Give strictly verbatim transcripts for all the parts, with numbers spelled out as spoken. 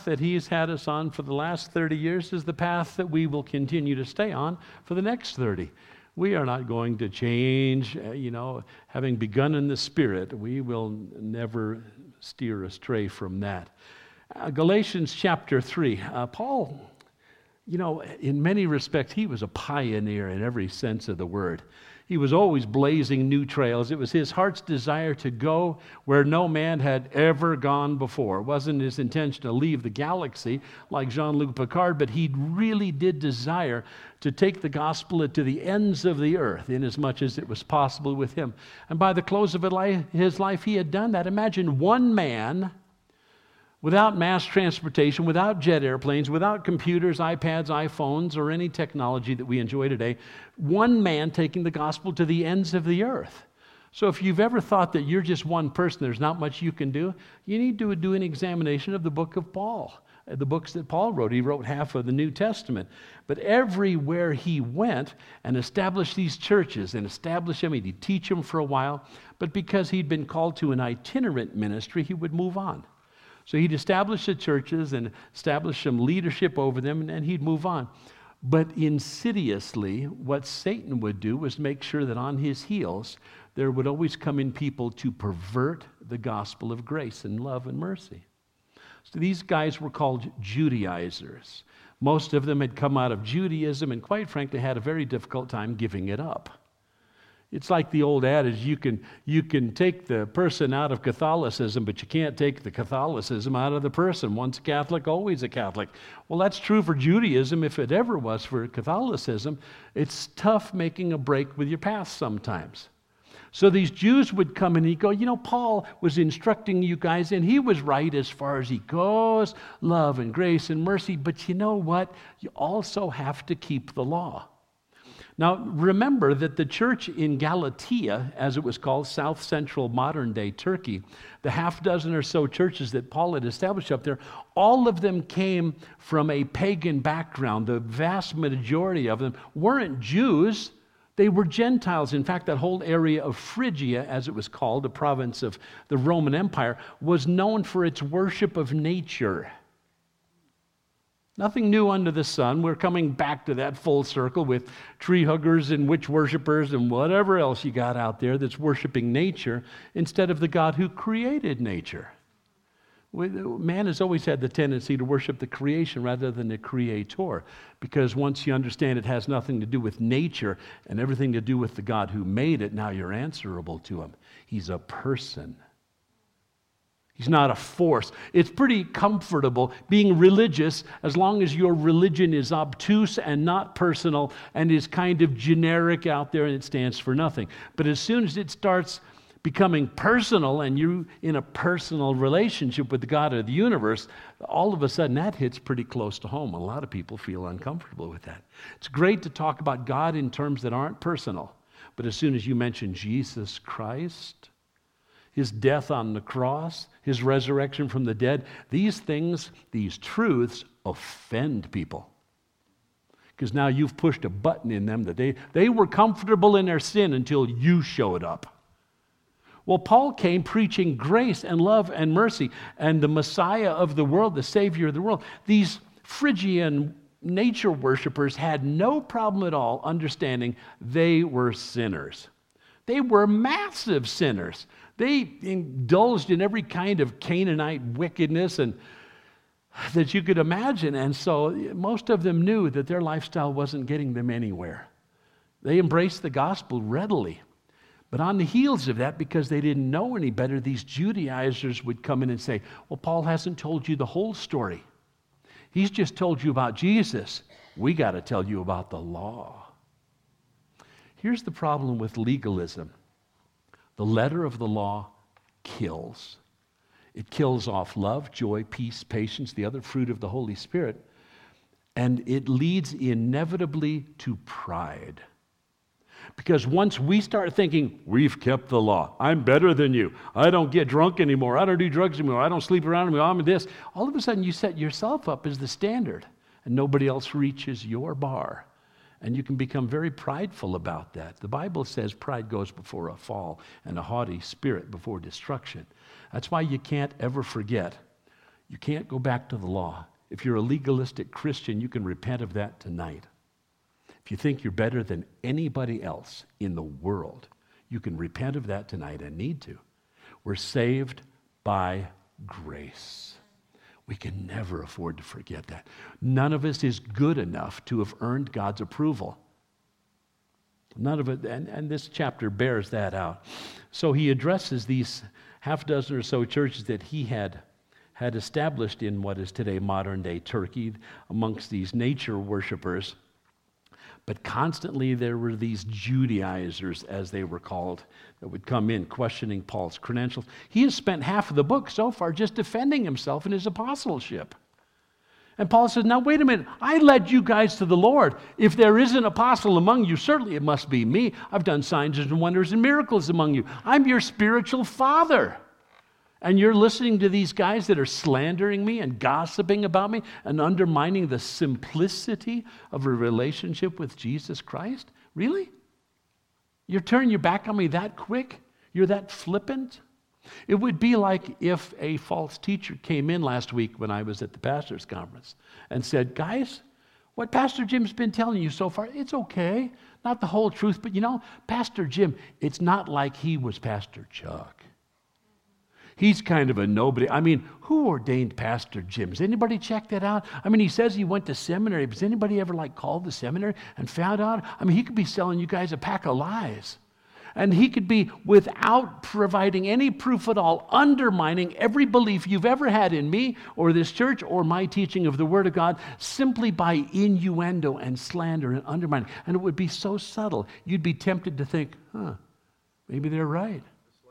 that he's had us on for the last thirty years is the path that we will continue to stay on for the next thirty. We are not going to change, uh, you know, having begun in the Spirit, we will never steer astray from that. Uh, Galatians chapter three, uh, Paul, you know, in many respects, he was a pioneer in every sense of the word. He was always blazing new trails. It was his heart's desire to go where no man had ever gone before. It wasn't his intention to leave the galaxy like Jean-Luc Picard, but he really did desire to take the gospel to the ends of the earth, inasmuch as it was possible with him. And by the close of his life, he had done that. Imagine one man, without mass transportation, without jet airplanes, without computers, iPads, iPhones, or any technology that we enjoy today, one man taking the gospel to the ends of the earth. So if you've ever thought that you're just one person, there's not much you can do, you need to do an examination of the book of Paul, the books that Paul wrote. He wrote half of the New Testament. But everywhere he went and established these churches and established them, he'd teach them for a while, but because he'd been called to an itinerant ministry, he would move on. So he'd establish the churches and establish some leadership over them, and, and he'd move on. But insidiously, what Satan would do was make sure that on his heels, there would always come in people to pervert the gospel of grace and love and mercy. So these guys were called Judaizers. Most of them had come out of Judaism and quite frankly had a very difficult time giving it up. It's like the old adage, you can, you can take the person out of Catholicism, but you can't take the Catholicism out of the person. Once a Catholic, always a Catholic. Well, that's true for Judaism, if it ever was for Catholicism. It's tough making a break with your past sometimes. So these Jews would come and he'd go, you know, Paul was instructing you guys, and he was right as far as he goes, love and grace and mercy, but you know what? You also have to keep the law. Now, remember that the church in Galatia, as it was called, south central modern-day Turkey, the half dozen or so churches that Paul had established up there, all of them came from a pagan background. The vast majority of them weren't Jews. They were Gentiles. In fact, that whole area of Phrygia, as it was called, the province of the Roman Empire, was known for its worship of nature. Nothing new under the sun. We're coming back to that full circle with tree huggers and witch worshipers and whatever else you got out there that's worshiping nature instead of the God who created nature. Man has always had the tendency to worship the creation rather than the creator, because once you understand it has nothing to do with nature and everything to do with the God who made it, now you're answerable to him. He's a person. He's not a force. It's pretty comfortable being religious as long as your religion is obtuse and not personal and is kind of generic out there and it stands for nothing. But as soon as it starts becoming personal and you're in a personal relationship with the God of the universe, all of a sudden that hits pretty close to home. A lot of people feel uncomfortable with that. It's great to talk about God in terms that aren't personal. But as soon as you mention Jesus Christ, his death on the cross, his resurrection from the dead, these things, these truths offend people. Because now you've pushed a button in them that they, they were comfortable in their sin until you showed up. Well, Paul came preaching grace and love and mercy, and the Messiah of the world, the Savior of the world. These Phrygian nature worshipers had no problem at all understanding they were sinners. They were massive sinners. They indulged in every kind of Canaanite wickedness and that you could imagine. And so most of them knew that their lifestyle wasn't getting them anywhere. They embraced the gospel readily. But on the heels of that, because they didn't know any better, these Judaizers would come in and say, well, Paul hasn't told you the whole story. He's just told you about Jesus. We got to tell you about the law. Here's the problem with legalism. The letter of the law kills. It kills off love, joy, peace, patience, the other fruit of the Holy Spirit, and it leads inevitably to pride. Because once we start thinking, we've kept the law, I'm better than you, I don't get drunk anymore, I don't do drugs anymore, I don't sleep around anymore, I'm this, all of a sudden you set yourself up as the standard, and nobody else reaches your bar. And you can become very prideful about that. The Bible says pride goes before a fall and a haughty spirit before destruction. That's why you can't ever forget. You can't go back to the law. If you're a legalistic Christian, you can repent of that tonight. If you think you're better than anybody else in the world, you can repent of that tonight and need to. We're saved by grace. We can never afford to forget that. None of us is good enough to have earned God's approval. None of it, and, and this chapter bears that out. So he addresses these half dozen or so churches that he had had established in what is today modern-day Turkey amongst these nature worshipers. But constantly there were these Judaizers, as they were called, that would come in questioning Paul's credentials. He has spent half of the book so far just defending himself in his apostleship. And Paul says, now wait a minute, I led you guys to the Lord. If there is an apostle among you, certainly it must be me. I've done signs and wonders and miracles among you. I'm your spiritual father. And you're listening to these guys that are slandering me and gossiping about me and undermining the simplicity of a relationship with Jesus Christ? Really? You're turning your back on me that quick? You're that flippant? It would be like if a false teacher came in last week when I was at the pastor's conference and said, guys, what Pastor Jim's been telling you so far, it's okay. Not the whole truth, but you know, Pastor Jim, it's not like he was Pastor Chuck. He's kind of a nobody. I mean, who ordained Pastor Jim? Has anybody checked that out? I mean, he says he went to seminary. Has anybody ever like called the seminary and found out? I mean, he could be selling you guys a pack of lies. And he could be, without providing any proof at all, undermining every belief you've ever had in me or this church or my teaching of the Word of God simply by innuendo and slander and undermining. And it would be so subtle, you'd be tempted to think, huh, maybe they're right.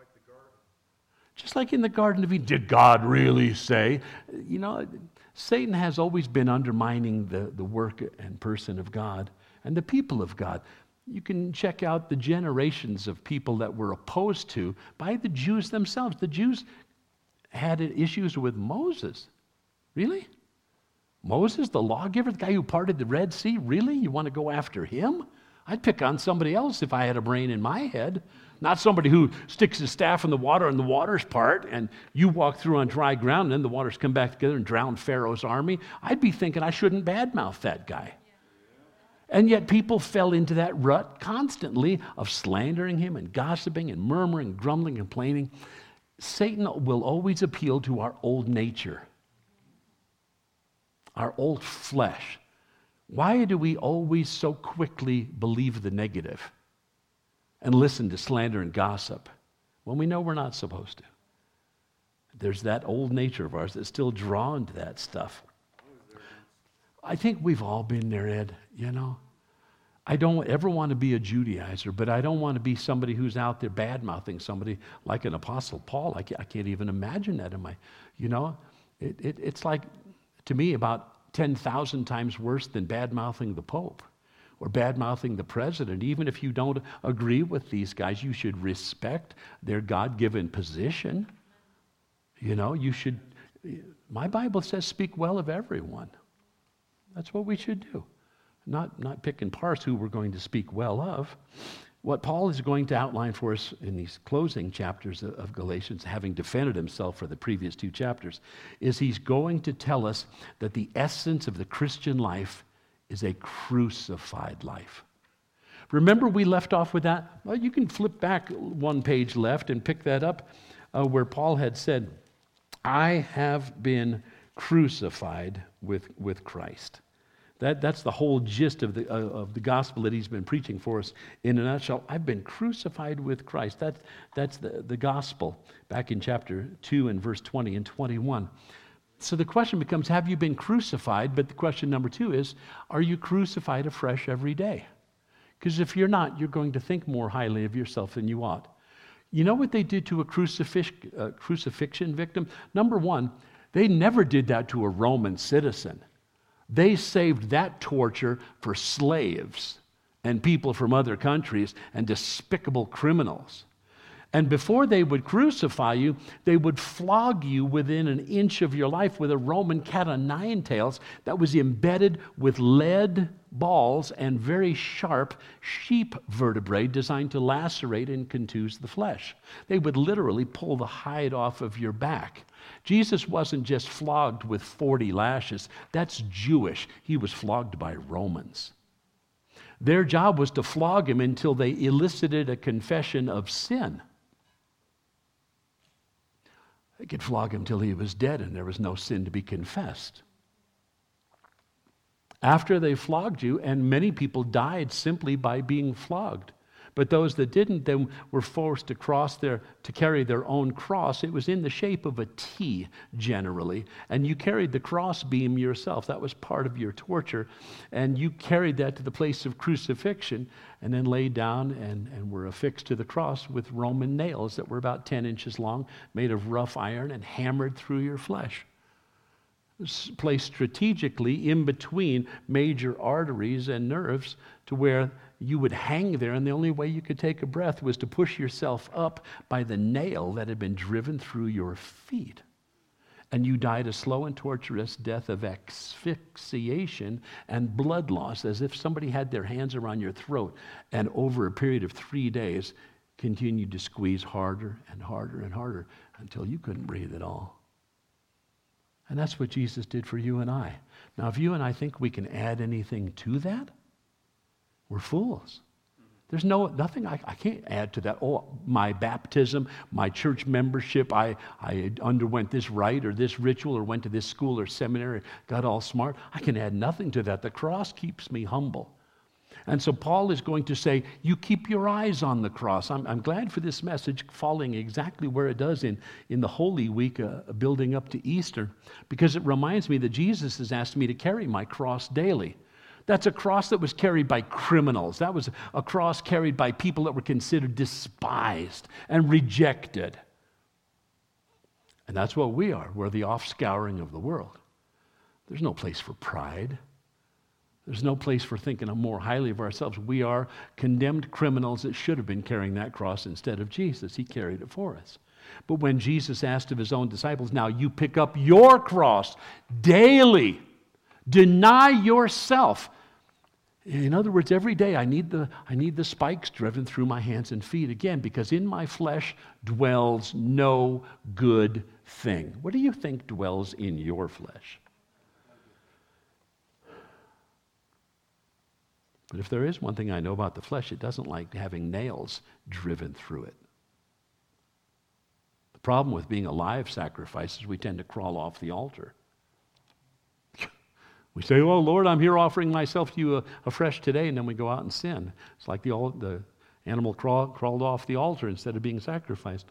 Just like in the Garden of Eden, did God really say? You know, Satan has always been undermining the, the work and person of God and the people of God. You can check out the generations of people that were opposed to by the Jews themselves. The Jews had issues with Moses. Really? Moses, the lawgiver, the guy who parted the Red Sea? Really? You want to go after him? I'd pick on somebody else if I had a brain in my head. Not somebody who sticks his staff in the water and the waters part and you walk through on dry ground and then the waters come back together and drown Pharaoh's army. I'd be thinking I shouldn't badmouth that guy. And yet people fell into that rut constantly of slandering him and gossiping and murmuring, grumbling, complaining. Satan will always appeal to our old nature, our old flesh. Why do we always so quickly believe the negative and listen to slander and gossip when we know we're not supposed to? There's that old nature of ours that's still drawn to that stuff. I think we've all been there, Ed, you know. I don't ever want to be a Judaizer, but I don't want to be somebody who's out there bad-mouthing somebody like an Apostle Paul. I can't, I can't even imagine that in my, you know. It, it, it's like, to me, about ten thousand times worse than bad-mouthing the Pope or bad-mouthing the president. Even if you don't agree with these guys, you should respect their God-given position. You know, you should, my Bible says speak well of everyone. That's what we should do. Not, not pick and parse who we're going to speak well of. What Paul is going to outline for us in these closing chapters of Galatians, having defended himself for the previous two chapters, is he's going to tell us that the essence of the Christian life is a crucified life. Remember we left off with that? Well, you can flip back one page left and pick that up uh, where Paul had said, I have been crucified with, with Christ. That, that's the whole gist of the, uh, of the gospel that he's been preaching for us in a nutshell. I've been crucified with Christ. That, that's the, the gospel back in chapter two and verse twenty and twenty-one. So the question becomes, have you been crucified? But the question number two is, are you crucified afresh every day? Because if you're not, you're going to think more highly of yourself than you ought. You know what they did to a crucifix, uh, crucifixion victim? Number one, they never did that to a Roman citizen. They saved that torture for slaves and people from other countries and despicable criminals. And before they would crucify you, they would flog you within an inch of your life with a Roman cat o' nine tails that was embedded with lead balls and very sharp sheep vertebrae designed to lacerate and contuse the flesh. They would literally pull the hide off of your back. Jesus wasn't just flogged with forty lashes. That's Jewish. He was flogged by Romans. Their job was to flog him until they elicited a confession of sin. They could flog him till he was dead and there was no sin to be confessed. After they flogged you, and many people died simply by being flogged. But those that didn't then were forced to cross their, to carry their own cross. It was in the shape of a T generally, and you carried the cross beam yourself. That was part of your torture, and you carried that to the place of crucifixion, and then laid down and, and were affixed to the cross with Roman nails that were about ten inches long, made of rough iron, and hammered through your flesh. Placed strategically in between major arteries and nerves to where you would hang there, and the only way you could take a breath was to push yourself up by the nail that had been driven through your feet. And you died a slow and torturous death of asphyxiation and blood loss, as if somebody had their hands around your throat and over a period of three days continued to squeeze harder and harder and harder until you couldn't breathe at all. And that's what Jesus did for you and I. Now, if you and I think we can add anything to that, we're fools. There's no nothing I, I can't add to that. Oh, my baptism, my church membership, I, I underwent this rite or this ritual or went to this school or seminary, got all smart. I can add nothing to that. The cross keeps me humble. And so Paul is going to say, you keep your eyes on the cross. I'm, I'm glad for this message falling exactly where it does in, in the Holy Week, uh, building up to Easter, because it reminds me that Jesus has asked me to carry my cross daily. That's a cross that was carried by criminals. That was a cross carried by people that were considered despised and rejected. And that's what we are. We're the offscouring of the world. There's no place for pride. There's no place for thinking more highly of ourselves. We are condemned criminals that should have been carrying that cross instead of Jesus. He carried it for us. But when Jesus asked of his own disciples, now you pick up your cross daily. Deny yourself. In other words, every day I need the I need the spikes driven through my hands and feet again, because in my flesh dwells no good thing. What do you think dwells in your flesh? But if there is one thing I know about the flesh, it doesn't like having nails driven through it. The problem with being a live sacrifice is we tend to crawl off the altar. We say, oh, Lord, I'm here offering myself to you afresh today, and then we go out and sin. It's like the, the animal crawl, crawled off the altar instead of being sacrificed.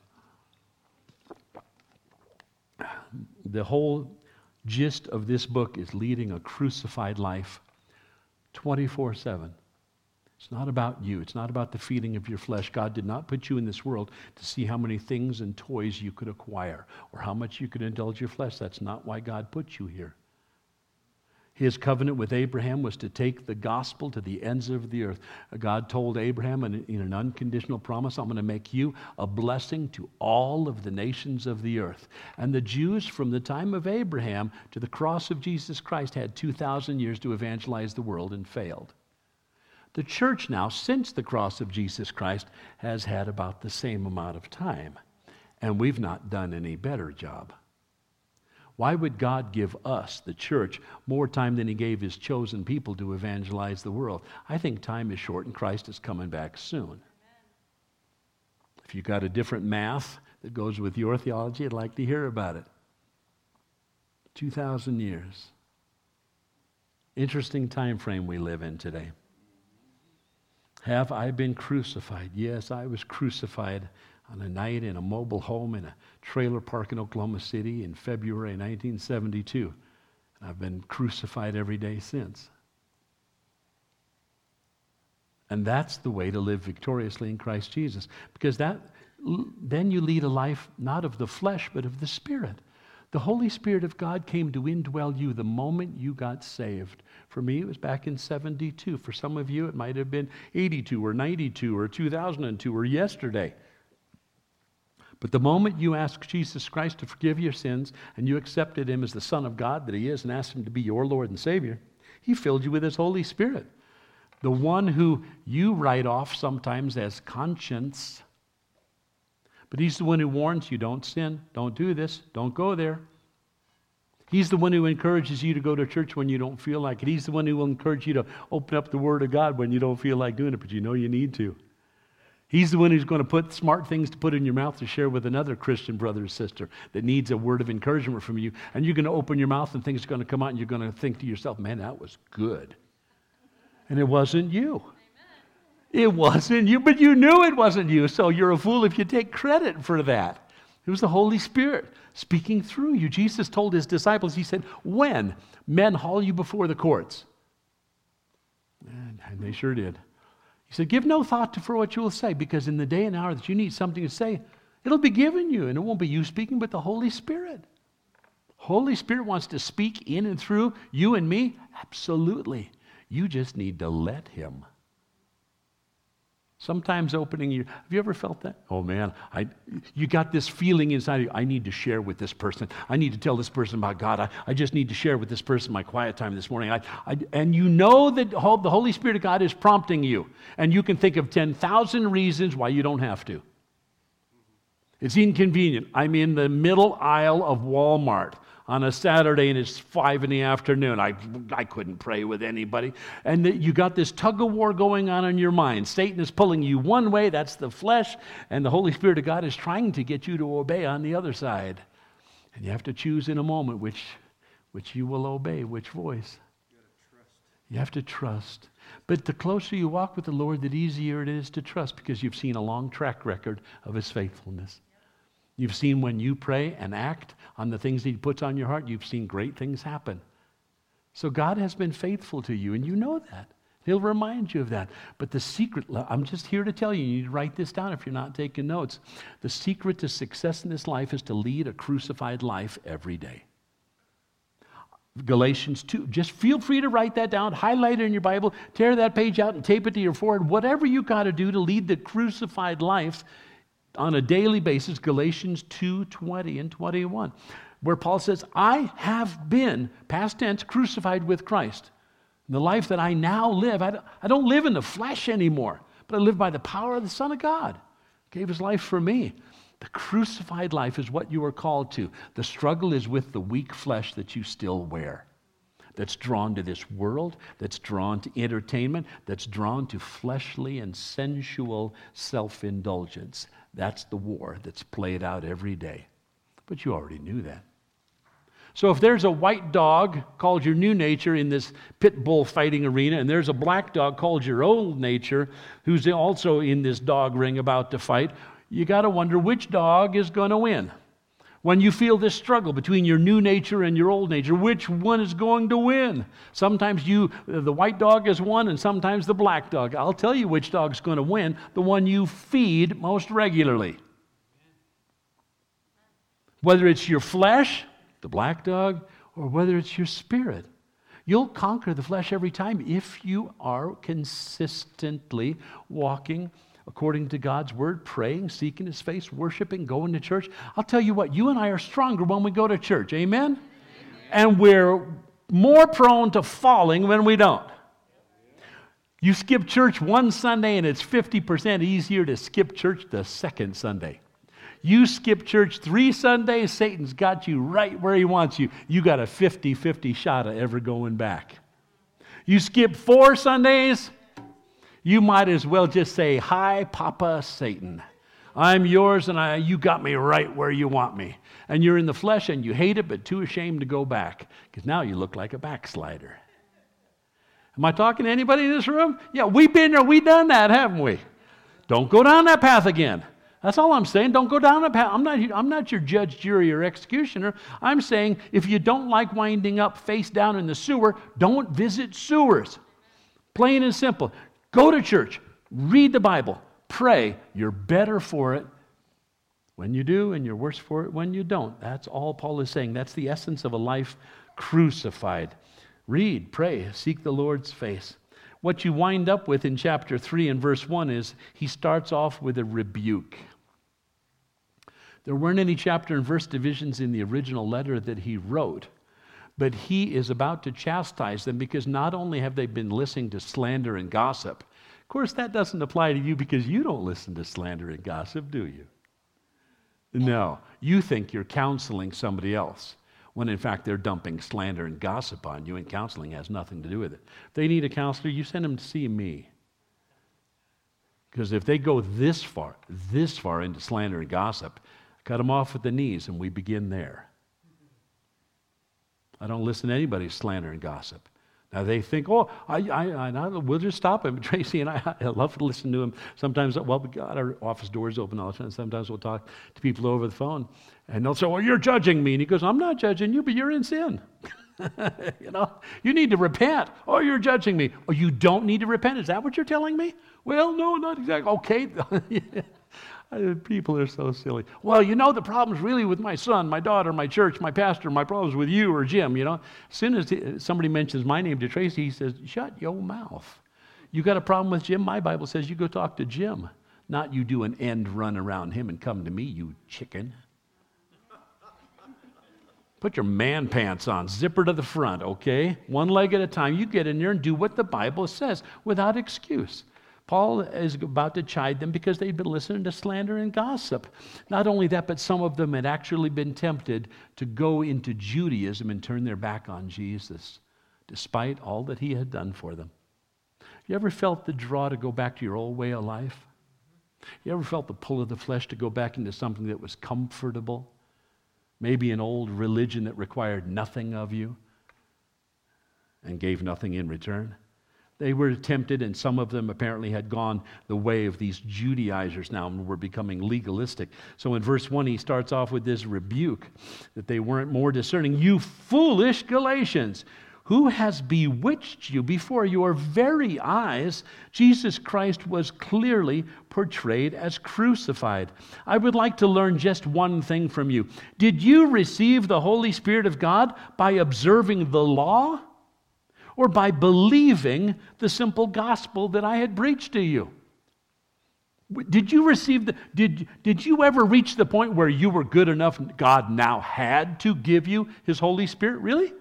The whole gist of this book is leading a crucified life twenty-four seven. It's not about you. It's not about the feeding of your flesh. God did not put you in this world to see how many things and toys you could acquire or how much you could indulge your flesh. That's not why God put you here. His covenant with Abraham was to take the gospel to the ends of the earth. God told Abraham in, in an unconditional promise, I'm going to make you a blessing to all of the nations of the earth. And the Jews from the time of Abraham to the cross of Jesus Christ had two thousand years to evangelize the world and failed. The church now, since the cross of Jesus Christ, has had about the same amount of time. And we've not done any better job. Why would God give us, the church, more time than he gave his chosen people to evangelize the world? I think time is short and Christ is coming back soon. Amen. If you've got a different math that goes with your theology, I'd like to hear about it. two thousand years. Interesting time frame we live in today. Have I been crucified? Yes, I was crucified on a night in a mobile home in a trailer park in Oklahoma City in February nineteen seventy-two. And I've been crucified every day since. And that's the way to live victoriously in Christ Jesus. Because that, then you lead a life not of the flesh, but of the Spirit. The Holy Spirit of God came to indwell you the moment you got saved. For me, it was back in seventy-two. For some of you, it might have been eighty-two or ninety-two or two thousand two or yesterday. But the moment you ask Jesus Christ to forgive your sins and you accepted him as the Son of God that he is and asked him to be your Lord and Savior, he filled you with his Holy Spirit. The one who you write off sometimes as conscience. But he's the one who warns you, don't sin, don't do this, don't go there. He's the one who encourages you to go to church when you don't feel like it. He's the one who will encourage you to open up the Word of God when you don't feel like doing it, but you know you need to. He's the one who's going to put smart things to put in your mouth to share with another Christian brother or sister that needs a word of encouragement from you. And you're going to open your mouth and things are going to come out and you're going to think to yourself, man, that was good. And it wasn't you. It wasn't you, but you knew it wasn't you, so you're a fool if you take credit for that. It was the Holy Spirit speaking through you. Jesus told his disciples, he said, when men haul you before the courts, and they sure did. He said, give no thought to for what you will say, because in the day and hour that you need something to say, it'll be given you, and it won't be you speaking, but the Holy Spirit. Holy Spirit wants to speak in and through you and me? Absolutely. You just need to let him. Sometimes opening your, have you ever felt that? Oh man, I, you got this feeling inside of you, I need to share with this person. I need to tell this person about God. I, I just need to share with this person my quiet time this morning. I, I, and you know that the Holy Spirit of God is prompting you. And you can think of ten thousand reasons why you don't have to. It's inconvenient. I'm in the middle aisle of Walmart on a Saturday and it's five in the afternoon. I, I couldn't pray with anybody. And the, you got this tug of war going on in your mind. Satan is pulling you one way, that's the flesh, and the Holy Spirit of God is trying to get you to obey on the other side. And you have to choose in a moment which, which you will obey, which voice. You gotta trust. You have to trust. But the closer you walk with the Lord, the easier it is to trust because you've seen a long track record of his faithfulness. You've seen when you pray and act on the things that he puts on your heart, you've seen great things happen. So God has been faithful to you, and you know that. He'll remind you of that. But the secret, I'm just here to tell you, you need to write this down if you're not taking notes. The secret to success in this life is to lead a crucified life every day. Galatians two, just feel free to write that down, highlight it in your Bible, tear that page out and tape it to your forehead. Whatever you got to do to lead the crucified life on a daily basis, Galatians two, twenty and twenty-one, where Paul says, I have been, past tense, crucified with Christ. And the life that I now live, I don't, I don't live in the flesh anymore, but I live by the power of the Son of God. He gave his life for me. The crucified life is what you are called to. The struggle is with the weak flesh that you still wear, that's drawn to this world, that's drawn to entertainment, that's drawn to fleshly and sensual self-indulgence. That's the war that's played out every day. But you already knew that. So if there's a white dog called your new nature in this pit bull fighting arena, and there's a black dog called your old nature who's also in this dog ring about to fight, you got to wonder which dog is going to win. When you feel this struggle between your new nature and your old nature, which one is going to win? Sometimes you, the white dog is one, and sometimes the black dog. I'll tell you which dog's going to win, the one you feed most regularly. Whether it's your flesh, the black dog, or whether it's your spirit. You'll conquer the flesh every time if you are consistently walking according to God's word, praying, seeking his face, worshiping, going to church. I'll tell you what, you and I are stronger when we go to church. Amen? Amen. And we're more prone to falling when we don't. You skip church one Sunday and it's fifty percent easier to skip church the second Sunday. You skip church three Sundays, Satan's got you right where he wants you. You got a fifty-fifty shot of ever going back. You skip four Sundays, you might as well just say, hi, Papa Satan. I'm yours and I, you got me right where you want me. And you're in the flesh and you hate it, but too ashamed to go back because now you look like a backslider. Am I talking to anybody in this room? Yeah, we've been there, we've done that, haven't we? Don't go down that path again. That's all I'm saying. Don't go down that path. I'm not, I'm not your judge, jury, or executioner. I'm saying if you don't like winding up face down in the sewer, don't visit sewers. Plain and simple. Go to church, read the Bible, pray. You're better for it when you do, and you're worse for it when you don't. That's all Paul is saying. That's the essence of a life crucified. Read, pray, seek the Lord's face. What you wind up with in chapter three and verse one is he starts off with a rebuke. There weren't any chapter and verse divisions in the original letter that he wrote, but he is about to chastise them because not only have they been listening to slander and gossip. Of course, that doesn't apply to you because you don't listen to slander and gossip, do you? No, you think you're counseling somebody else, when in fact they're dumping slander and gossip on you, and counseling has nothing to do with it. If they need a counselor, you send them to see me. Because if they go this far, this far into slander and gossip, cut them off at the knees and we begin there. I don't listen to anybody's slander and gossip. Now they think, oh, I, I, I, we'll just stop him. Tracy and I, I love to listen to him. Sometimes, well, we got our office doors open all the time. Sometimes we'll talk to people over the phone, and they'll say, well, you're judging me. And he goes, I'm not judging you, but you're in sin. You know, you need to repent. Oh, you're judging me. Oh, you don't need to repent. Is that what you're telling me? Well, no, not exactly. Okay. People are so silly. Well, you know, the problem's really with my son, my daughter, my church, my pastor. My problem's with you or Jim, you know. As soon as somebody mentions my name to Tracy, he says, shut your mouth. You got a problem with Jim? My Bible says you go talk to Jim, not you do an end run around him and come to me, you chicken. Put your man pants on, zipper to the front, okay? One leg at a time. You get in there and do what the Bible says without excuse. Paul is about to chide them because they'd been listening to slander and gossip. Not only that, but some of them had actually been tempted to go into Judaism and turn their back on Jesus, despite all that he had done for them. You ever felt the draw to go back to your old way of life? You ever felt the pull of the flesh to go back into something that was comfortable? Maybe an old religion that required nothing of you and gave nothing in return? They were tempted, and some of them apparently had gone the way of these Judaizers now and were becoming legalistic. So in verse one, he starts off with this rebuke that they weren't more discerning. You foolish Galatians, who has bewitched you? Before your very eyes, Jesus Christ was clearly portrayed as crucified. I would like to learn just one thing from you. Did you receive the Holy Spirit of God by observing the law, or by believing the simple gospel that I had preached to you? Did you receive the, did, did you ever reach the point where you were good enough, God now had to give you His Holy Spirit? Really?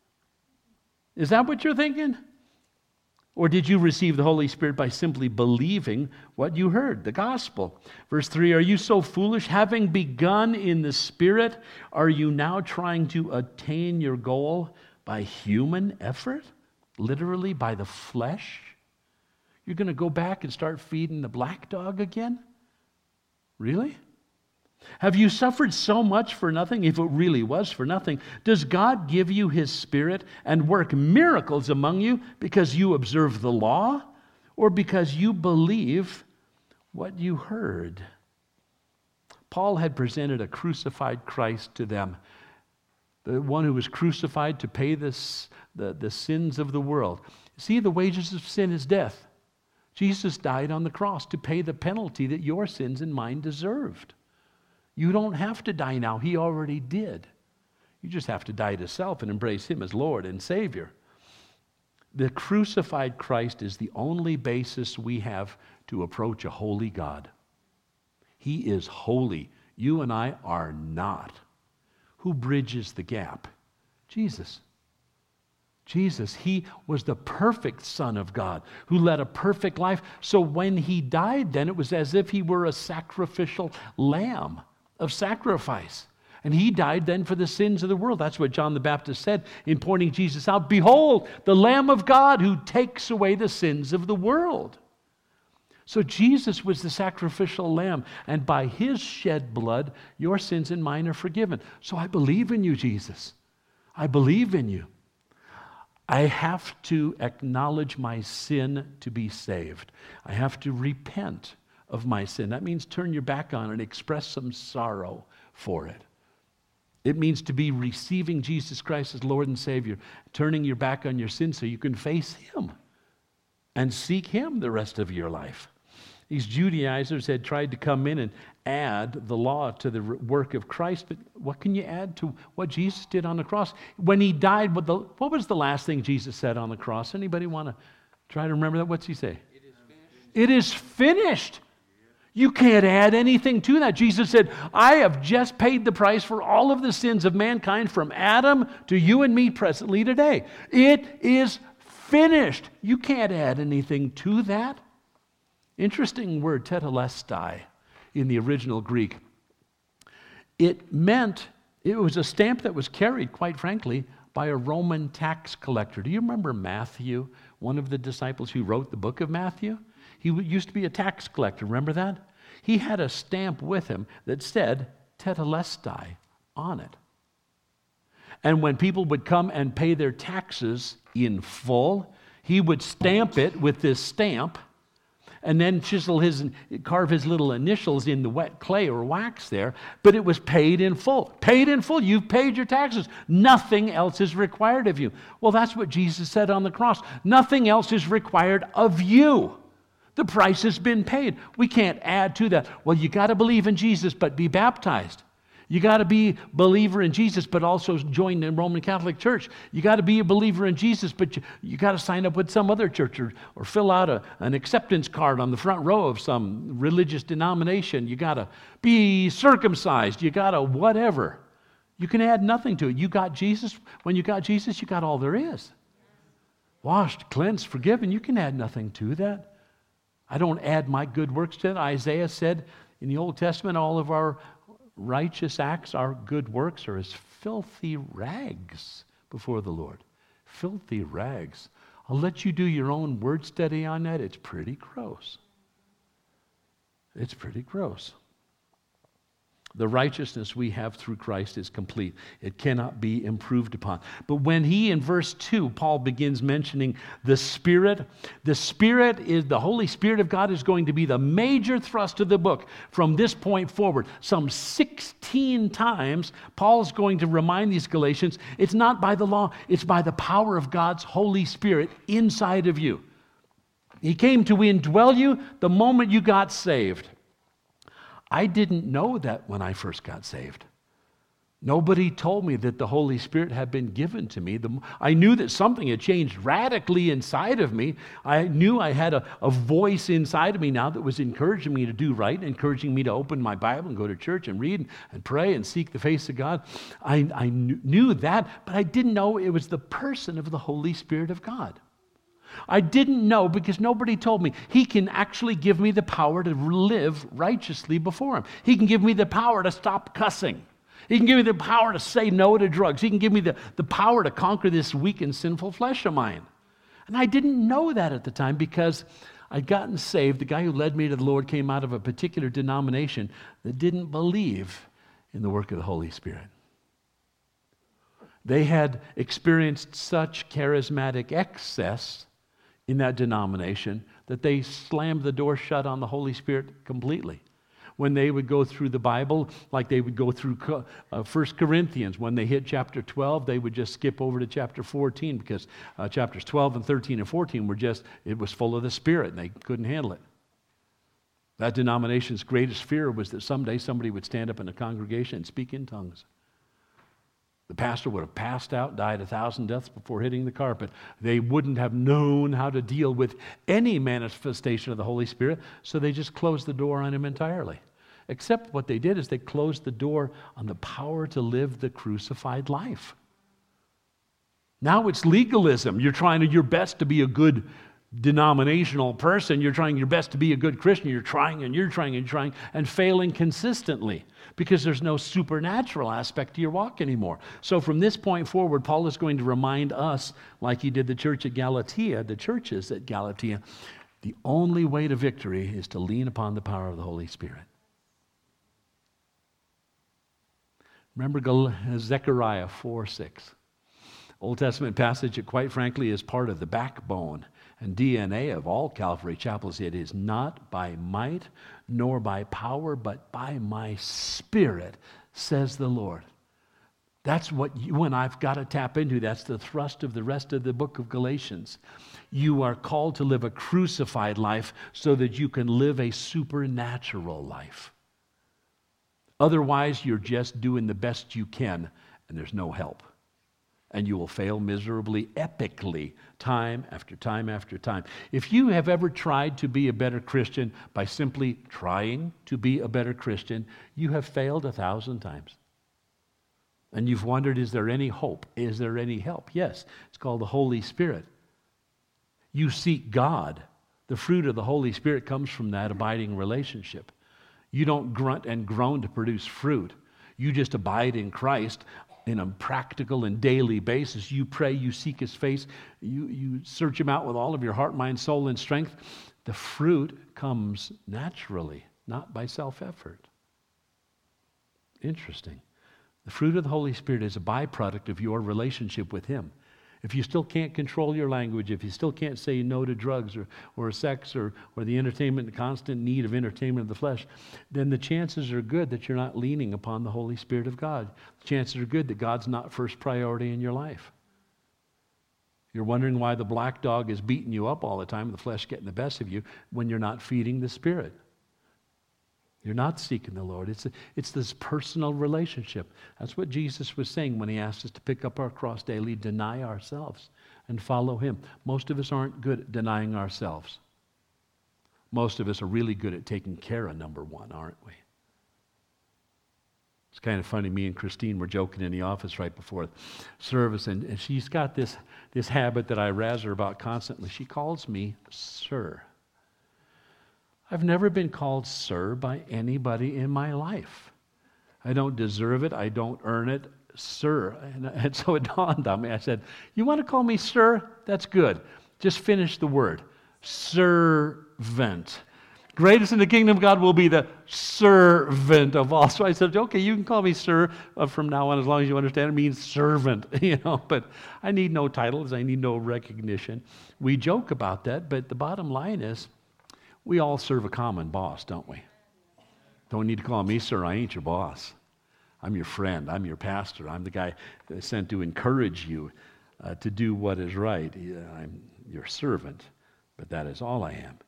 Is that what you're thinking? Or did you receive the Holy Spirit by simply believing what you heard, the gospel? Verse three, are you so foolish? Having begun in the Spirit, are you now trying to attain your goal by human effort? Literally by the flesh? You're going to go back and start feeding the black dog again? Really? Have you suffered so much for nothing? If it really was for nothing, does God give you His Spirit and work miracles among you because you observe the law, or because you believe what you heard? Paul had presented a crucified Christ to them, the one who was crucified to pay this, the, the sins of the world. See, the wages of sin is death. Jesus died on the cross to pay the penalty that your sins and mine deserved. You don't have to die now. He already did. You just have to die to self and embrace Him as Lord and Savior. The crucified Christ is the only basis we have to approach a holy God. He is holy. You and I are not. Who bridges the gap? Jesus. Jesus, He was the perfect Son of God who led a perfect life. So when He died, then it was as if He were a sacrificial lamb of sacrifice. And He died then for the sins of the world. That's what John the Baptist said in pointing Jesus out. Behold, the Lamb of God who takes away the sins of the world. So Jesus was the sacrificial lamb, and by His shed blood, your sins and mine are forgiven. So I believe in you, Jesus. I believe in you. I have to acknowledge my sin to be saved. I have to repent of my sin. That means turn your back on it and express some sorrow for it. It means to be receiving Jesus Christ as Lord and Savior, turning your back on your sin so you can face Him and seek Him the rest of your life. These Judaizers had tried to come in and add the law to the work of Christ, but what can you add to what Jesus did on the cross? When He died, what, the, what was the last thing Jesus said on the cross? Anybody want to try to remember that? What's He say? It is finished. It is finished. You can't add anything to that. Jesus said, I have just paid the price for all of the sins of mankind from Adam to you and me presently today. It is finished. You can't add anything to that. Interesting word, tetelestai, in the original Greek. It meant, it was a stamp that was carried, quite frankly, by a Roman tax collector. Do you remember Matthew, one of the disciples who wrote the book of Matthew? He used to be a tax collector, remember that? He had a stamp with him that said tetelestai on it. And when people would come and pay their taxes in full, he would stamp it with this stamp and then chisel his, carve his little initials in the wet clay or wax there, but it was paid in full. Paid in full. You've paid your taxes. Nothing else is required of you. Well, that's what Jesus said on the cross. Nothing else is required of you. The price has been paid. We can't add to that. Well, you got to believe in Jesus, but be baptized. You got to be a believer in Jesus, but also join the Roman Catholic Church. You got to be a believer in Jesus, but you, you got to sign up with some other church or, or fill out a, an acceptance card on the front row of some religious denomination. You got to be circumcised. You got to whatever. You can add nothing to it. You got Jesus. When you got Jesus, you got all there is. Washed, cleansed, forgiven. You can add nothing to that. I don't add my good works to it. Isaiah said in the Old Testament, all of our righteous acts, our good works, are as filthy rags before the Lord. Filthy rags. I'll let you do your own word study on that. It's pretty gross. It's pretty gross. The righteousness we have through Christ is complete. It cannot be improved upon. But when he, in verse two, Paul begins mentioning the Spirit, the Spirit is, the Holy Spirit of God is going to be the major thrust of the book from this point forward. Some sixteen times, Paul's going to remind these Galatians, it's not by the law, it's by the power of God's Holy Spirit inside of you. He came to indwell you the moment you got saved. I didn't know that when I first got saved. Nobody told me that the Holy Spirit had been given to me. The, I knew that something had changed radically inside of me. I knew I had a, a voice inside of me now that was encouraging me to do right, encouraging me to open my Bible and go to church and read and pray and seek the face of God. I, I knew that, but I didn't know it was the person of the Holy Spirit of God. I didn't know because nobody told me. He can actually give me the power to live righteously before him. He can give me the power to stop cussing. He can give me the power to say no to drugs. He can give me the, the power to conquer this weak and sinful flesh of mine. And I didn't know that at the time because I'd gotten saved. The guy who led me to the Lord came out of a particular denomination that didn't believe in the work of the Holy Spirit. They had experienced such charismatic excess in that denomination that they slammed the door shut on the Holy Spirit completely. When they would go through the Bible, like they would go through uh, First Corinthians, when they hit chapter twelve, they would just skip over to chapter fourteen because uh, chapters twelve and thirteen and fourteen were just, it was full of the Spirit and they couldn't handle it. That denomination's greatest fear was that someday somebody would stand up in a congregation and speak in tongues. The pastor would have passed out, died a thousand deaths before hitting the carpet. They wouldn't have known how to deal with any manifestation of the Holy Spirit, so they just closed the door on him entirely. Except what they did is they closed the door on the power to live the crucified life. Now it's legalism. You're trying to, your best to be a good denominational person. You're trying your best to be a good Christian. You're trying and you're trying and you're trying and failing consistently because there's no supernatural aspect to your walk anymore. So from this point forward, Paul is going to remind us, like he did the church at Galatia, the churches at Galatia, the only way to victory is to lean upon the power of the Holy Spirit. Remember Zechariah four six. Old Testament passage that quite frankly is part of the backbone and D N A of all Calvary Chapels. It is not by might nor by power, but by my Spirit, says the Lord. That's what you and I've got to tap into. That's the thrust of the rest of the book of Galatians. You are called to live a crucified life so that you can live a supernatural life. Otherwise, you're just doing the best you can, and there's no help. and you will fail miserably, epically, time after time after time. If you have ever tried to be a better Christian by simply trying to be a better Christian, you have failed a thousand times. And you've wondered, is there any hope? Is there any help? Yes, it's called the Holy Spirit. You seek God. The fruit of the Holy Spirit comes from that abiding relationship. You don't grunt and groan to produce fruit. You just abide in Christ in a practical and daily basis. You pray, you seek His face, you, you search Him out with all of your heart, mind, soul, and strength. The fruit comes naturally, not by self-effort. Interesting. The fruit of the Holy Spirit is a byproduct of your relationship with Him. If you still can't control your language, if you still can't say no to drugs or, or sex or, or the entertainment, the constant need of entertainment of the flesh, then the chances are good that you're not leaning upon the Holy Spirit of God. The chances are good that God's not first priority in your life. You're wondering why the black dog is beating you up all the time, the flesh getting the best of you, when you're not feeding the Spirit. You're not seeking the Lord. It's, a, it's this personal relationship. That's what Jesus was saying when He asked us to pick up our cross daily, deny ourselves, and follow Him. Most of us aren't good at denying ourselves. Most of us are really good at taking care of number one, aren't we? It's kind of funny. Me and Christine were joking in the office right before service, and, and she's got this, this habit that I razz her about constantly. She calls me Sir. I've never been called sir by anybody in my life. I don't deserve it. I don't earn it. Sir. And, and so it dawned on me. I said, you want to call me sir? That's good. Just finish the word. Servant. Greatest in the kingdom of God will be the servant of all. So I said, okay, you can call me sir uh, from now on as long as you understand it means servant. You know, but I need no titles. I need no recognition. We joke about that, but the bottom line is, we all serve a common boss, don't we? Don't need to call me sir. I ain't your boss. I'm your friend. I'm your pastor. I'm the guy sent to encourage you uh, to do what is right. I'm your servant, but that is all I am.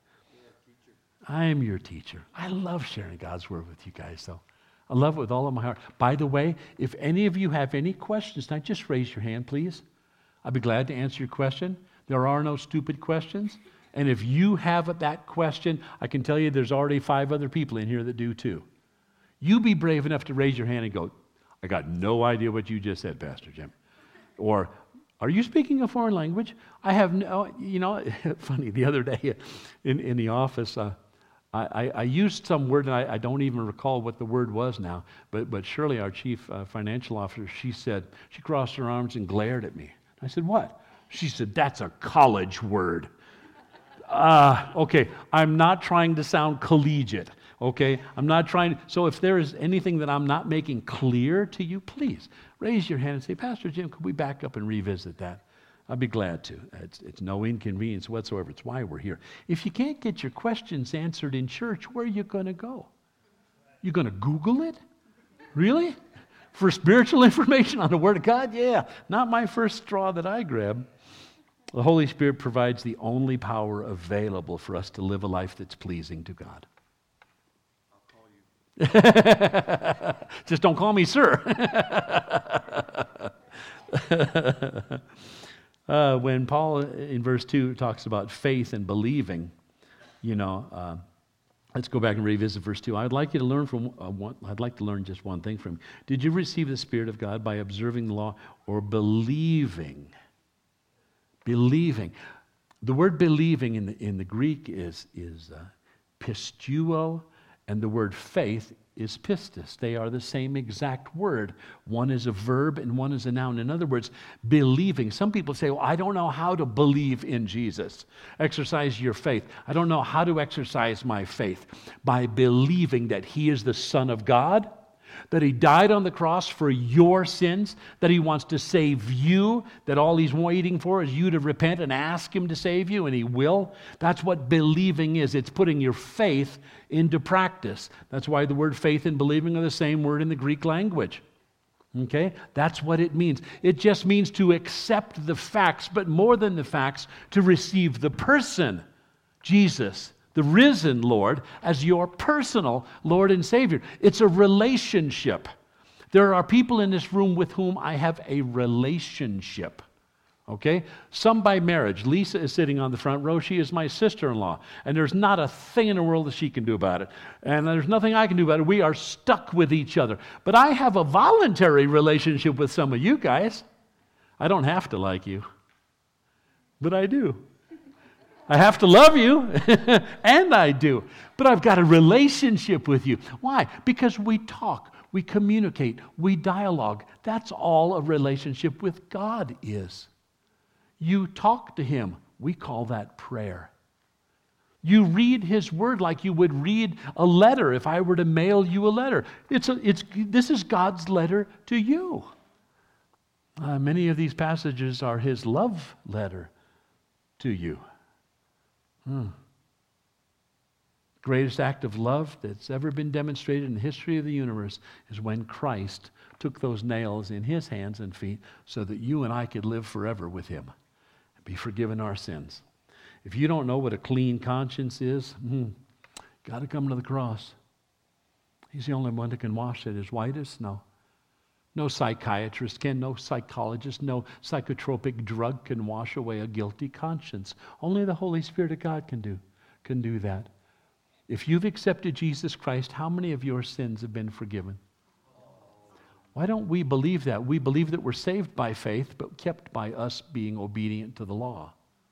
I am your teacher. I love sharing God's word with you guys, though. I love it with all of my heart. By the way, if any of you have any questions tonight, just raise your hand, please. I'd be glad to answer your question. There are no stupid questions. And if you have that question, I can tell you there's already five other people in here that do too. You be brave enough to raise your hand and go, I got no idea what you just said, Pastor Jim. Or, are you speaking a foreign language? I have no, you know, funny, the other day in, in the office, uh, I, I, I used some word, and I, I don't even recall what the word was now, but, but Shirley, our chief uh, financial officer, she said, she crossed her arms and glared at me. I said, what? She said, that's a college word. Uh, okay, I'm not trying to sound collegiate, okay? I'm not trying, so if there is anything that I'm not making clear to you, please raise your hand and say, Pastor Jim, could we back up and revisit that? I'd be glad to. It's, it's no inconvenience whatsoever. It's why we're here. If you can't get your questions answered in church, where are you going to go? You going to Google it? Really? For spiritual information on the Word of God? Yeah, not my first straw that I grab. The Holy Spirit provides the only power available for us to live a life that's pleasing to God. I'll call you. Just don't call me sir. uh, when Paul in verse two talks about faith and believing, you know, uh, let's go back and revisit verse two. I'd like you to learn from uh, one, I'd like to learn just one thing from you. Did you receive the Spirit of God by observing the law or believing? Believing. The word believing in the, in the Greek is, is uh, pistuo, and the word faith is pistis. They are the same exact word. One is a verb and one is a noun. In other words, believing. Some people say, well, I don't know how to believe in Jesus. Exercise your faith. I don't know how to exercise my faith. By believing that He is the Son of God, that He died on the cross for your sins, that He wants to save you, that all He's waiting for is you to repent and ask Him to save you, and He will. That's what believing is. It's putting your faith into practice. That's why the word faith and believing are the same word in the Greek language. Okay? That's what it means. It just means to accept the facts, but more than the facts, to receive the person, Jesus, the risen Lord, as your personal Lord and Savior. It's a relationship. There are people in this room with whom I have a relationship. Okay? Some by marriage. Lisa is sitting on the front row. She is my sister-in-law. And there's not a thing in the world that she can do about it. And there's nothing I can do about it. We are stuck with each other. But I have a voluntary relationship with some of you guys. I don't have to like you. But I do. I have to love you. And I do. But I've got a relationship with you. Why? Because we talk. We communicate. We dialogue. That's all a relationship with God is. You talk to Him. We call that prayer. You read His Word like you would read a letter if I were to mail you a letter. It's a, it's, this is God's letter to you. Uh, many of these passages are His love letter to you. Hmm. Greatest act of love that's ever been demonstrated in the history of the universe is when Christ took those nails in His hands and feet so that you and I could live forever with Him. Be forgiven our sins. If you don't know what a clean conscience is, hmm, got to come to the cross. He's the only one that can wash it as white as snow. No psychiatrist can, no psychologist, no psychotropic drug can wash away a guilty conscience. Only the Holy Spirit of God can do, can do that. If you've accepted Jesus Christ, how many of your sins have been forgiven? Why don't we believe that? We believe that we're saved by faith, but kept by us being obedient to the law.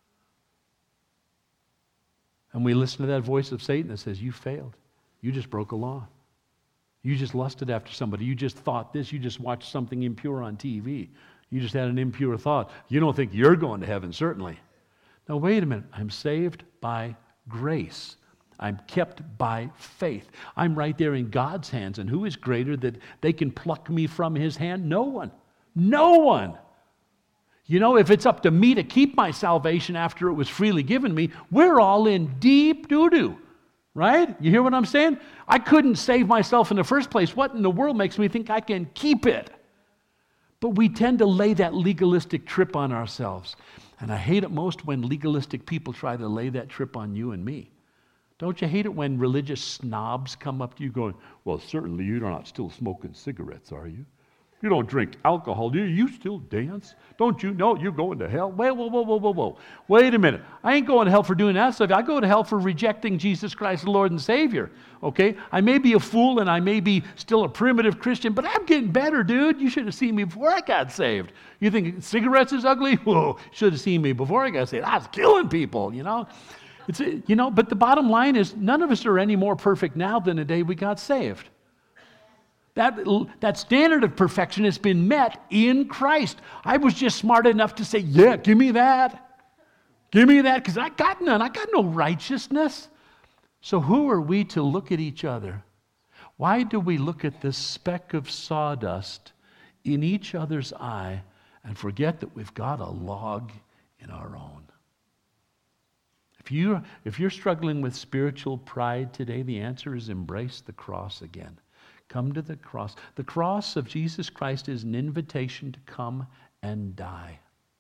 And we listen to that voice of Satan that says, you failed. You just broke a law. You just lusted after somebody. You just thought this. You just watched something impure on T V. You just had an impure thought. You don't think you're going to heaven, certainly. Now, wait a minute. I'm saved by grace. I'm kept by faith. I'm right there in God's hands. And who is greater that they can pluck me from His hand? No one. No one. You know, if it's up to me to keep my salvation after it was freely given me, we're all in deep doo-doo. Right? You hear what I'm saying? I couldn't save myself in the first place. What in the world makes me think I can keep it? But we tend to lay that legalistic trip on ourselves. And I hate it most when legalistic people try to lay that trip on you and me. Don't you hate it when religious snobs come up to you going, well, certainly you're not still smoking cigarettes, are you? You don't drink alcohol, do you? You still dance? Don't you know you're going to hell? Wait, whoa, whoa, whoa, whoa, whoa. Wait a minute. I ain't going to hell for doing that stuff. I go to hell for rejecting Jesus Christ, the Lord and Savior. Okay? I may be a fool and I may be still a primitive Christian, but I'm getting better, dude. You should have seen me before I got saved. You think cigarettes is ugly? Whoa, should have seen me before I got saved. I was killing people, you know? It's, you know, but the bottom line is none of us are any more perfect now than the day we got saved. That, that standard of perfection has been met in Christ. I was just smart enough to say, yeah, give me that. Give me that, because I got none. I got no righteousness. So who are we to look at each other? Why do we look at this speck of sawdust in each other's eye and forget that we've got a log in our own? If you, if you're struggling with spiritual pride today, the answer is embrace the cross again. Come to the cross. The cross of Jesus Christ is an invitation to come and die.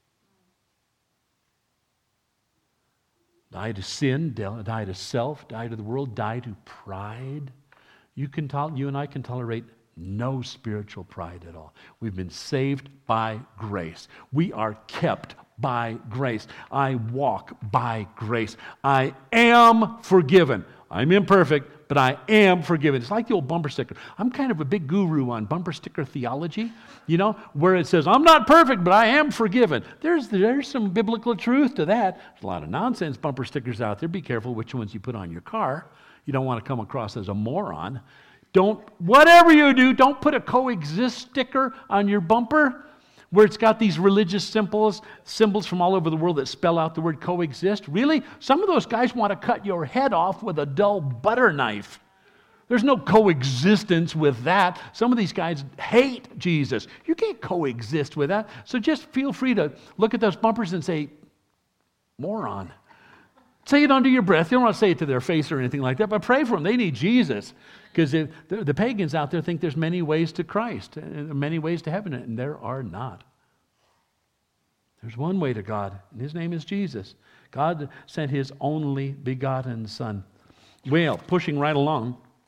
Die to sin, die to self, die to the world, die to pride. You can to- you and I can tolerate no spiritual pride at all. We've been saved by grace. We are kept by grace. I walk by grace. I am forgiven. I'm imperfect, but I am forgiven. It's like the old bumper sticker. I'm kind of a big guru on bumper sticker theology, you know, where it says, I'm not perfect, but I am forgiven. There's, there's some biblical truth to that. There's a lot of nonsense bumper stickers out there. Be careful which ones you put on your car. You don't want to come across as a moron. Don't, whatever you do, don't put a coexist sticker on your bumper where it's got these religious symbols, symbols from all over the world that spell out the word coexist. Really? Some of those guys want to cut your head off with a dull butter knife. There's no coexistence with that. Some of these guys hate Jesus. You can't coexist with that. So just feel free to look at those bumpers and say, moron. Say it under your breath. You don't want to say it to their face or anything like that, but pray for them. They need Jesus. Because the, the pagans out there think there's many ways to Christ, and many ways to heaven, and there are not. There's one way to God, and His name is Jesus. God sent His only begotten Son. Well, pushing right along,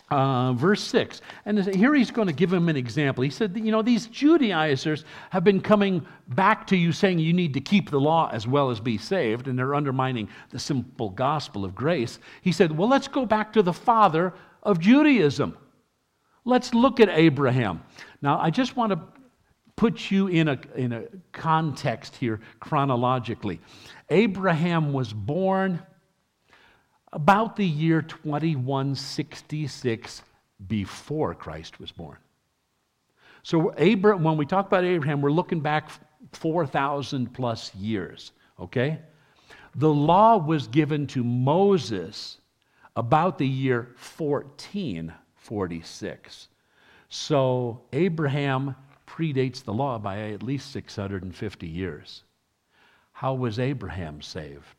Uh, verse six, and here he's going to give him an example. He said, you know, these Judaizers have been coming back to you saying you need to keep the law as well as be saved, and they're undermining the simple gospel of grace. He said, well, let's go back to the father of Judaism. Let's look at Abraham. Now, I just want to put you in a, in a context here chronologically. Abraham was born about the year twenty-one sixty-six before Christ was born. So Abraham, when we talk about Abraham, we're looking back four thousand plus years, okay? The law was given to Moses about the year fourteen forty-six. So Abraham predates the law by at least six hundred fifty years. How was Abraham saved?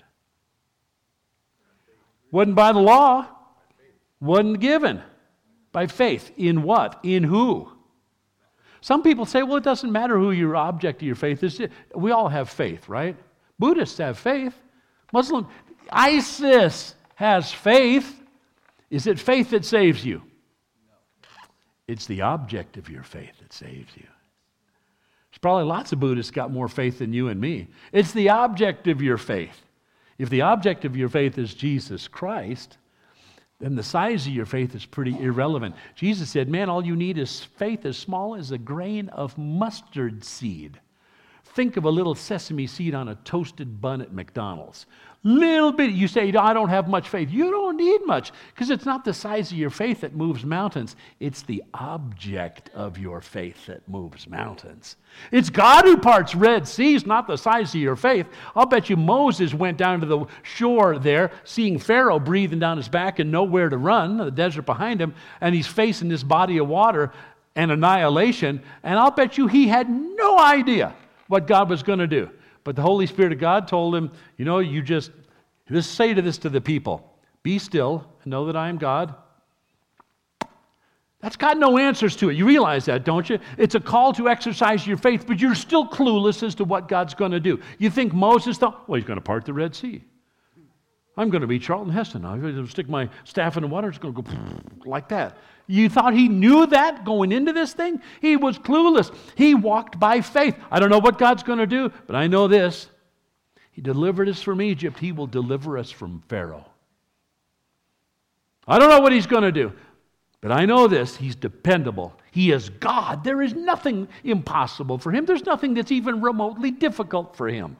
Wasn't by the law, wasn't given. By faith. In what? In who? Some people say, well, it doesn't matter who your object of your faith is. We all have faith, right? Buddhists have faith. Muslim, ISIS has faith. Is it faith that saves you? It's the object of your faith that saves you. There's probably lots of Buddhists got more faith than you and me. It's the object of your faith. If the object of your faith is Jesus Christ, then the size of your faith is pretty irrelevant. Jesus said, man, all you need is faith as small as a grain of mustard seed. Think of a little sesame seed on a toasted bun at McDonald's. Little bit. You say, I don't have much faith. You don't need much, because it's not the size of your faith that moves mountains. It's the object of your faith that moves mountains. It's God who parts Red Seas, not the size of your faith. I'll bet you Moses went down to the shore there, seeing Pharaoh breathing down his back and nowhere to run, the desert behind him, and he's facing this body of water and annihilation, and I'll bet you he had no idea what God was going to do. But the Holy Spirit of God told him, you know, you just, just say to this to the people, be still and know that I am God. That's got no answers to it. You realize that, don't you? It's a call to exercise your faith, but you're still clueless as to what God's going to do. You think Moses thought, well, he's going to part the Red Sea. I'm going to be Charlton Heston. I'm going to stick my staff in the water. It's going to go like that. You thought he knew that going into this thing? He was clueless. He walked by faith. I don't know what God's going to do, but I know this. He delivered us from Egypt. He will deliver us from Pharaoh. I don't know what he's going to do, but I know this. He's dependable. He is God. There is nothing impossible for him. There's nothing that's even remotely difficult for him.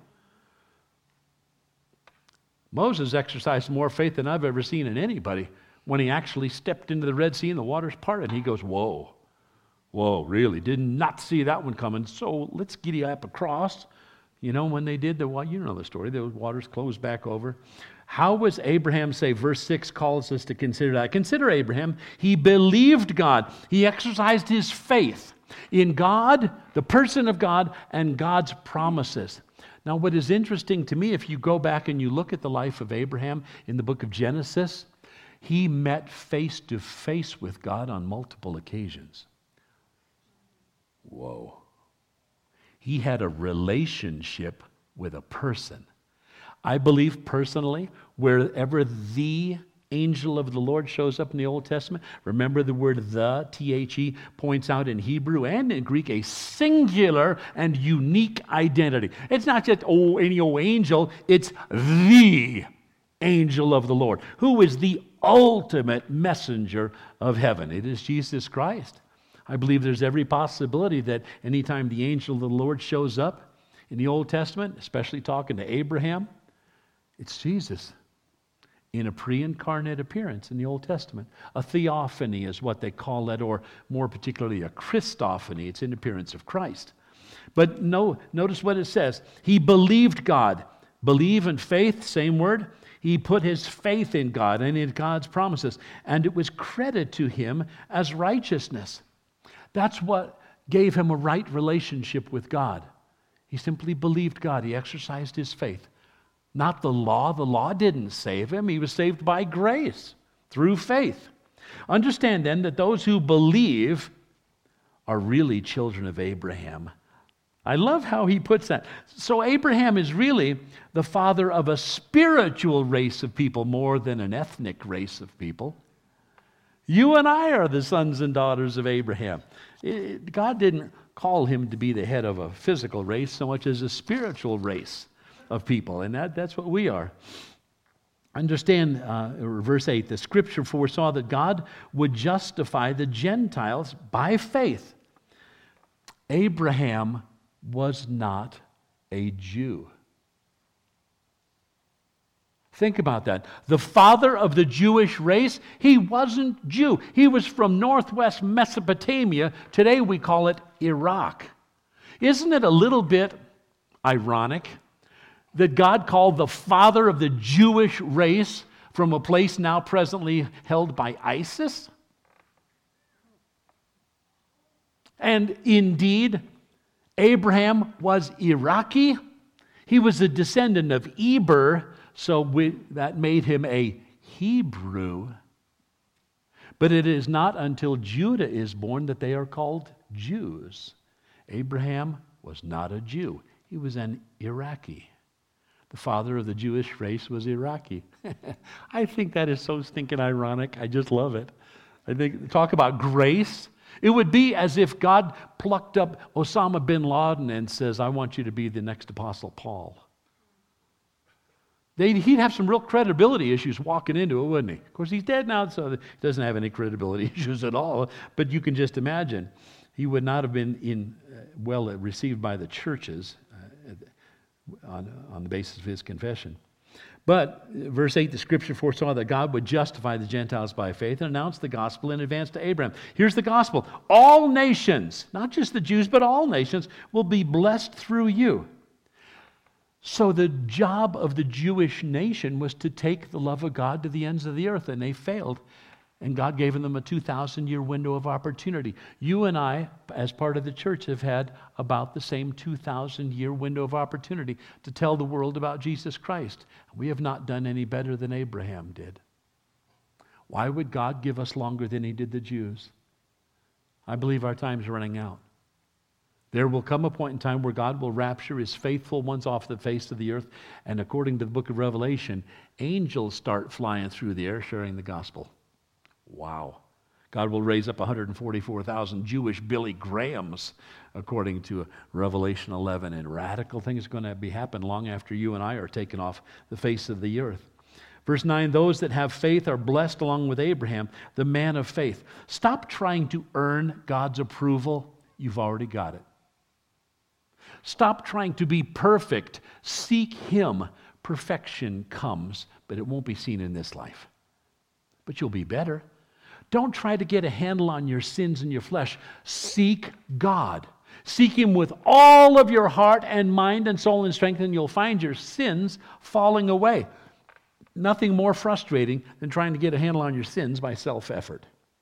Moses exercised more faith than I've ever seen in anybody. When he actually stepped into the Red Sea and the waters parted, he goes, whoa, whoa, really, did not see that one coming. So let's giddy up across. You know, when they did the, well, you know the story, the waters closed back over. How was Abraham saved? Verse six calls us to consider that. Consider Abraham. He believed God. He exercised his faith in God, the person of God, and God's promises. Now, what is interesting to me, if you go back and you look at the life of Abraham in the book of Genesis, he met face to face with God on multiple occasions. Whoa. He had a relationship with a person. I believe personally, wherever the angel of the Lord shows up in the Old Testament, remember the word the, T H E, points out in Hebrew and in Greek a singular and unique identity. It's not just, oh, any old angel, it's the angel of the Lord, who is the ultimate messenger of heaven. It is Jesus Christ. I believe there's every possibility that anytime the angel of the Lord shows up in the Old Testament, especially talking to Abraham, it's Jesus in a pre-incarnate appearance in the Old Testament. A theophany is what they call it, or more particularly a Christophany. It's an appearance of Christ. But no, notice what it says. He believed God. Believe and faith, same word. He put his faith in God and in God's promises, and it was credited to him as righteousness. That's what gave him a right relationship with God. He simply believed God. He exercised his faith. Not the law. The law didn't save him. He was saved by grace through faith. Understand then that those who believe are really children of Abraham. I love how he puts that. So Abraham is really the father of a spiritual race of people more than an ethnic race of people. You and I are the sons and daughters of Abraham. It, God didn't call him to be the head of a physical race so much as a spiritual race of people, and that, that's what we are. Understand, uh, verse eight, the Scripture foresaw that God would justify the Gentiles by faith. Abraham was not a Jew. Think about that. The father of the Jewish race, he wasn't Jew. He was from northwest Mesopotamia. Today we call it Iraq. Isn't it a little bit ironic that God called the father of the Jewish race from a place now presently held by ISIS? And indeed, Abraham was Iraqi. He was a descendant of Eber, so we, that made him a Hebrew. But it is not until Judah is born that they are called Jews. Abraham was not a Jew. He was an Iraqi. The father of the Jewish race was Iraqi. I think that is so stinking ironic. I just love it. I think, talk about grace. It would be as if God plucked up Osama bin Laden and says, I want you to be the next Apostle Paul. They'd, he'd have some real credibility issues walking into it, wouldn't he? Of course, he's dead now, so he doesn't have any credibility issues at all. But you can just imagine, he would not have been in, uh, well received by the churches uh, on, on the basis of his confession. But, verse eight, the Scripture foresaw that God would justify the Gentiles by faith and announce the gospel in advance to Abraham. Here's the gospel. All nations, not just the Jews, but all nations, will be blessed through you. So the job of the Jewish nation was to take the love of God to the ends of the earth, and they failed. And God gave them a two thousand year window of opportunity. You and I, as part of the church, have had about the same two thousand year window of opportunity to tell the world about Jesus Christ. We have not done any better than Abraham did. Why would God give us longer than he did the Jews? I believe our time's running out. There will come a point in time where God will rapture his faithful ones off the face of the earth, and according to the book of Revelation, angels start flying through the air sharing the gospel. Wow. God will raise up one hundred forty-four thousand Jewish Billy Grahams, according to Revelation eleven, and radical things are going to be happen long after you and I are taken off the face of the earth. Verse nine, those that have faith are blessed along with Abraham, the man of faith. Stop trying to earn God's approval. You've already got it. Stop trying to be perfect. Seek him. Perfection comes, but it won't be seen in this life. But you'll be better. Don't try to get a handle on your sins and your flesh. Seek God. Seek him with all of your heart and mind and soul and strength, and you'll find your sins falling away. Nothing more frustrating than trying to get a handle on your sins by self-effort.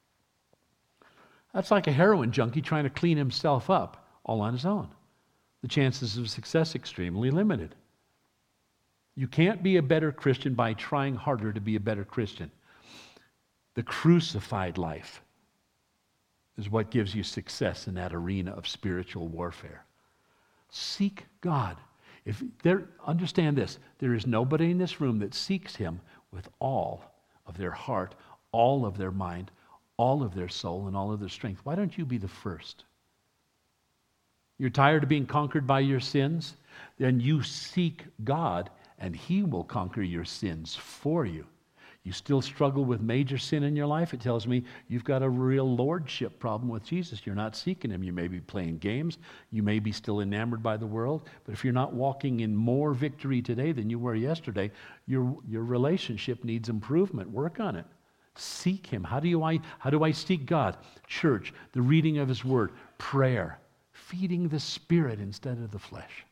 That's like a heroin junkie trying to clean himself up all on his own. The chances of success extremely limited. You can't be a better Christian by trying harder to be a better Christian. The crucified life is what gives you success in that arena of spiritual warfare. Seek God. If there, understand this, there is nobody in this room that seeks him with all of their heart, all of their mind, all of their soul, and all of their strength. Why don't you be the first? You're tired of being conquered by your sins? Then you seek God, and he will conquer your sins for you. You still struggle with major sin in your life? It tells me you've got a real lordship problem with Jesus. You're not seeking him. You may be playing games. You may be still enamored by the world. But if you're not walking in more victory today than you were yesterday, your, your relationship needs improvement. Work on it. Seek him. How do you I how do I seek God? Church, the reading of his word, prayer, feeding the Spirit instead of the flesh.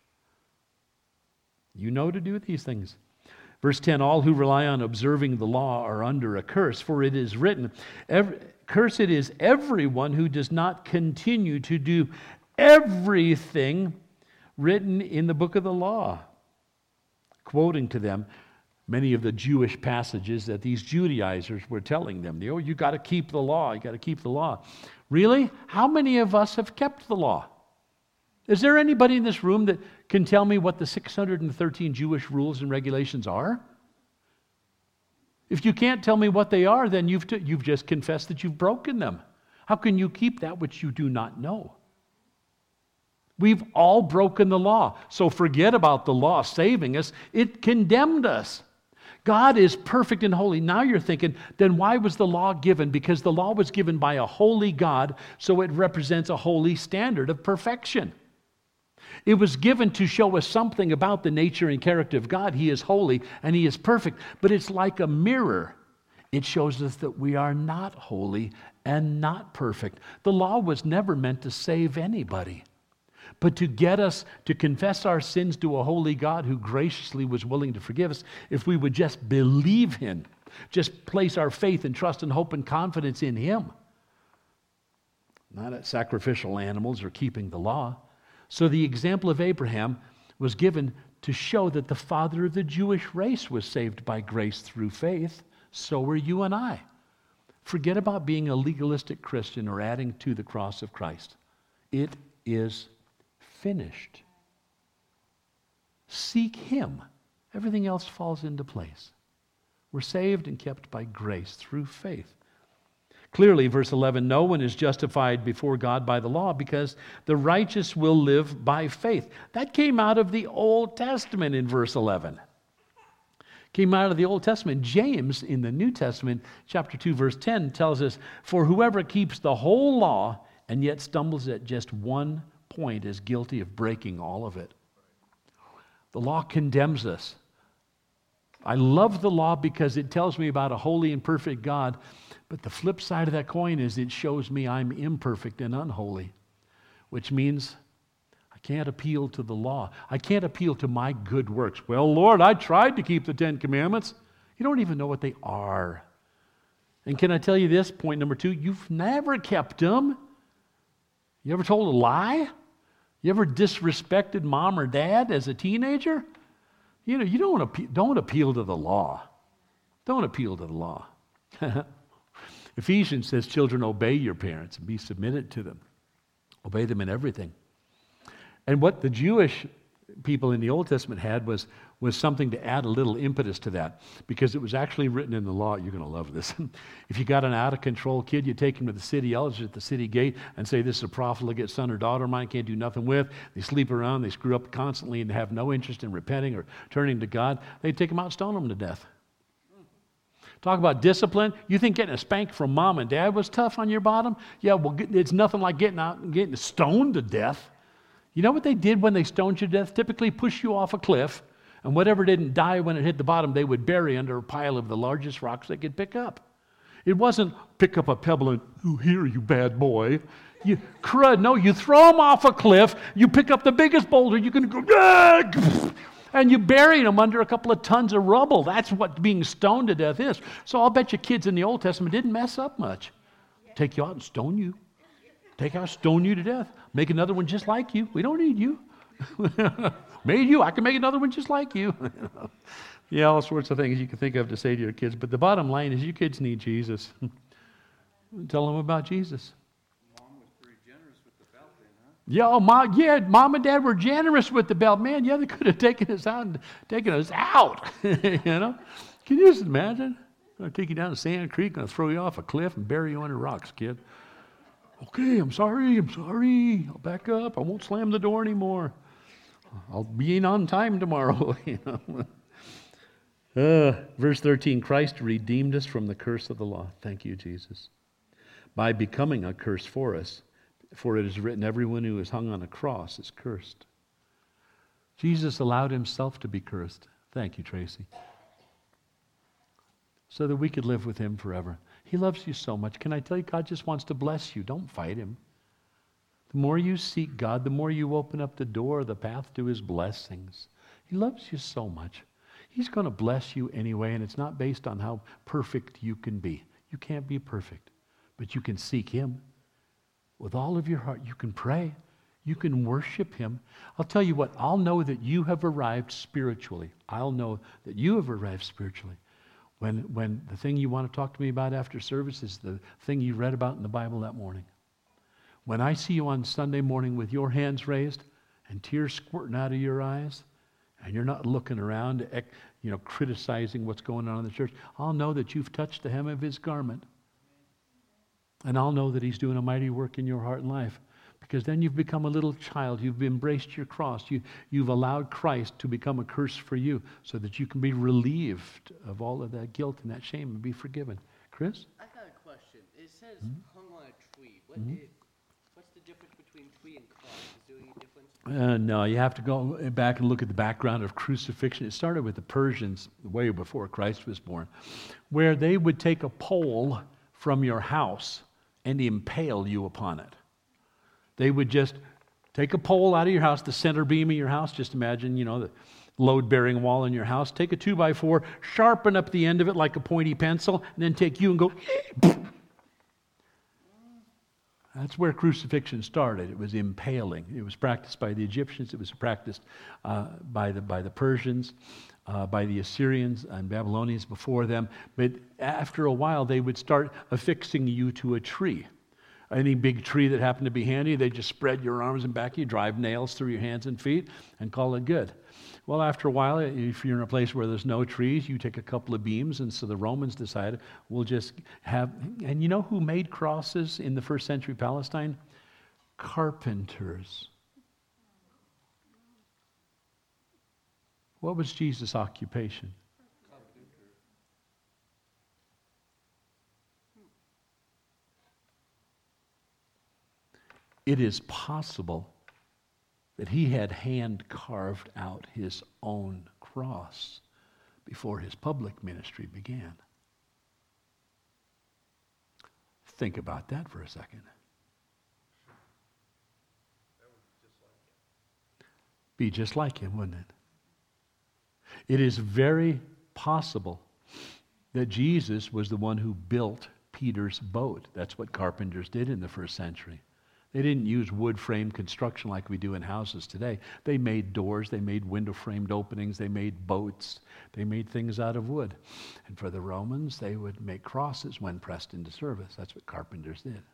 You know to do these things. Verse ten, all who rely on observing the law are under a curse, for it is written, every, cursed is everyone who does not continue to do everything written in the book of the law. Quoting to them many of the Jewish passages that these Judaizers were telling them. Oh, you got to keep the law, you got to keep the law. Really? How many of us have kept the law? Is there anybody in this room that can tell me what the six hundred thirteen Jewish rules and regulations are? If you can't tell me what they are, then you've, t- you've just confessed that you've broken them. How can you keep that which you do not know? We've all broken the law. So forget about the law saving us. It condemned us. God is perfect and holy. Now you're thinking, then why was the law given? Because the law was given by a holy God, so it represents a holy standard of perfection. It was given to show us something about the nature and character of God. He is holy and He is perfect, but it's like a mirror. It shows us that we are not holy and not perfect. The law was never meant to save anybody, but to get us to confess our sins to a holy God who graciously was willing to forgive us if we would just believe Him, just place our faith and trust and hope and confidence in Him, not at sacrificial animals or keeping the law. So the example of Abraham was given to show that the father of the Jewish race was saved by grace through faith. So are you and I. Forget about being a legalistic Christian or adding to the cross of Christ. It is finished. Seek Him. Everything else falls into place. We're saved and kept by grace through faith. Clearly, verse eleven, no one is justified before God by the law because the righteous will live by faith. That came out of the Old Testament in verse eleven. Came out of the Old Testament. James, in the New Testament, chapter two, verse ten, tells us, for whoever keeps the whole law and yet stumbles at just one point is guilty of breaking all of it. The law condemns us. I love the law because it tells me about a holy and perfect God, but the flip side of that coin is it shows me I'm imperfect and unholy, which means I can't appeal to the law. I can't appeal to my good works. Well, Lord, I tried to keep the Ten Commandments. You don't even know what they are. And can I tell you this, point number two, you've never kept them. You ever told a lie? You ever disrespected mom or dad as a teenager? You know, you don't appeal, don't appeal to the law. Don't appeal to the law. Ephesians says, children, obey your parents and be submitted to them. Obey them in everything. And what the Jewish people in the Old Testament had was, was something to add a little impetus to that, because it was actually written in the law. You're going to love this. If you got an out-of-control kid, you take him to the city elders at the city gate and say, this is a profligate son or daughter of mine, can't do nothing with. They sleep around, they screw up constantly and have no interest in repenting or turning to God. They'd take them out and stone them to death. Talk about discipline. You think getting a spank from mom and dad was tough on your bottom? Yeah, well, it's nothing like getting out and getting stoned to death. You know what they did when they stoned you to death? Typically push you off a cliff, and whatever didn't die when it hit the bottom, they would bury under a pile of the largest rocks they could pick up. It wasn't pick up a pebble and, oh, here, you bad boy. You crud. No, you throw them off a cliff, you pick up the biggest boulder, you can go, ah! And you bury them under a couple of tons of rubble. That's what being stoned to death is. So I'll bet you kids in the Old Testament didn't mess up much. Take you out and stone you. Take out, stone you to death. Make another one just like you. We don't need you. Made you. I can make another one just like you. Yeah, all sorts of things you can think of to say to your kids. But the bottom line is you kids need Jesus. Tell them about Jesus. Mom was pretty generous with the belt then, huh? Yeah, oh, mom, yeah, mom and dad were generous with the belt. Man, yeah, they could have taken us out and taken us out. You know? Can you just imagine? I'm going to take you down to Sand Creek, going to throw you off a cliff and bury you under rocks, kid. Okay, I'm sorry, I'm sorry. I'll back up. I won't slam the door anymore. I'll be in on time tomorrow. You know? uh, verse thirteen, Christ redeemed us from the curse of the law. Thank you, Jesus. By becoming a curse for us. For it is written, everyone who is hung on a cross is cursed. Jesus allowed himself to be cursed. Thank you, Tracy. So that we could live with him forever. He loves you so much. Can I tell you, God just wants to bless you. Don't fight him. The more you seek God, the more you open up the door, the path to his blessings. He loves you so much. He's going to bless you anyway, and it's not based on how perfect you can be. You can't be perfect, but you can seek him. With all of your heart, you can pray. You can worship him. I'll tell you what, I'll know that you have arrived spiritually. I'll know that you have arrived spiritually. When, when the thing you want to talk to me about after service is the thing you read about in the Bible that morning. When I see you on Sunday morning with your hands raised and tears squirting out of your eyes and you're not looking around, you know, criticizing what's going on in the church, I'll know that you've touched the hem of his garment. And I'll know that he's doing a mighty work in your heart and life. Because then you've become a little child. You've embraced your cross. You, you've allowed Christ to become a curse for you so that you can be relieved of all of that guilt and that shame and be forgiven. Chris? I got a question. It says Mm-hmm. hung on a tree. What is, what's the difference between tree and cross? Is there any difference? Uh, no, you have to go back and look at the background of crucifixion. It started with the Persians way before Christ was born, where they would take a pole from your house and impale you upon it. They would just take a pole out of your house, the center beam of your house. Just imagine, you know, the load-bearing wall in your house. Take a two by four, sharpen up the end of it like a pointy pencil, and then take you and go. That's where crucifixion started. It was impaling. It was practiced by the Egyptians. It was practiced uh, by the by the Persians, uh, by the Assyrians and Babylonians before them. But after a while, they would start affixing you to a tree. Any big tree that happened to be handy, they just spread your arms and back, you drive nails through your hands and feet, and call it good. Well, after a while, if you're in a place where there's no trees, you take a couple of beams, and so the Romans decided, we'll just have, and you know who made crosses in the first century Palestine? Carpenters. What was Jesus' occupation? It is possible that he had hand carved out his own cross before his public ministry began. Think about that for a second. Be just like him, wouldn't it? It is very possible that Jesus was the one who built Peter's boat. That's what carpenters did in the first century. They didn't use wood frame construction like we do in houses today. They made doors, they made window framed openings, they made boats, they made things out of wood. And for the Romans, they would make crosses when pressed into service. That's what carpenters did.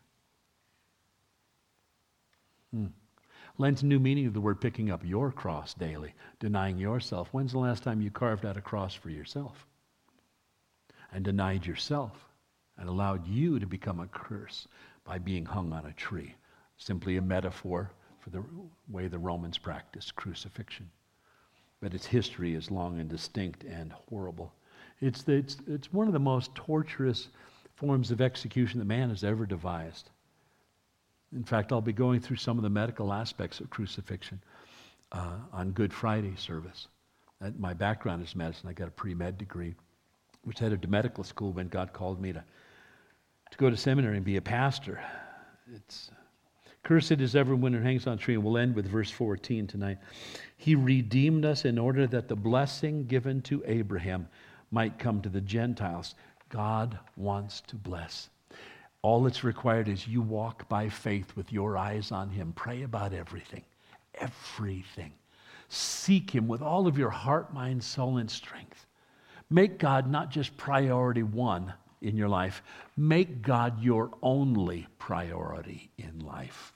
Hmm. Lends new meaning to the word picking up your cross daily, denying yourself. When's the last time you carved out a cross for yourself and denied yourself and allowed you to become a curse by being hung on a tree? Simply a metaphor for the way the Romans practiced crucifixion. But its history is long and distinct and horrible. It's, the, it's, it's one of the most torturous forms of execution that man has ever devised. In fact, I'll be going through some of the medical aspects of crucifixion uh, on Good Friday service. That, my background is medicine. I got a pre-med degree, which headed to medical school when God called me to, to go to seminary and be a pastor. It's cursed is everyone who hangs on a tree, and we'll end with verse fourteen tonight. He redeemed us in order that the blessing given to Abraham might come to the Gentiles. God wants to bless. All that's required is you walk by faith with your eyes on him. Pray about everything. Everything. Seek him with all of your heart, mind, soul, and strength. Make God not just priority one in your life. Make God your only priority in life.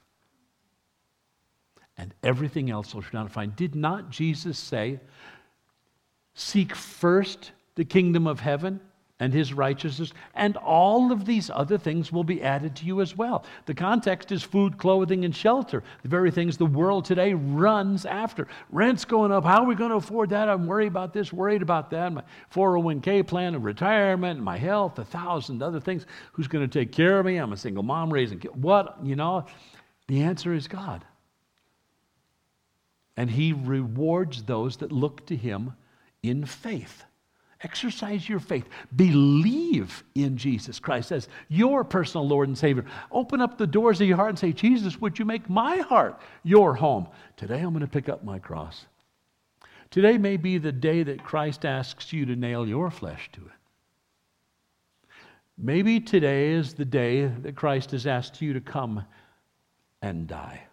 And everything else will turn out fine. Did not Jesus say, seek first the kingdom of heaven and his righteousness, and all of these other things will be added to you as well. The context is food, clothing, and shelter. The very things the world today runs after. Rent's going up. How are we going to afford that? I'm worried about this, worried about that. My four oh one k plan, and retirement, and my health, a thousand other things. Who's going to take care of me? I'm a single mom raising kids. What? You know, the answer is God. And he rewards those that look to him in faith. Exercise your faith. Believe in Jesus Christ as your personal Lord and Savior. Open up the doors of your heart and say, Jesus, would you make my heart your home? Today I'm going to pick up my cross. Today may be the day that Christ asks you to nail your flesh to it. Maybe today is the day that Christ has asked you to come and die.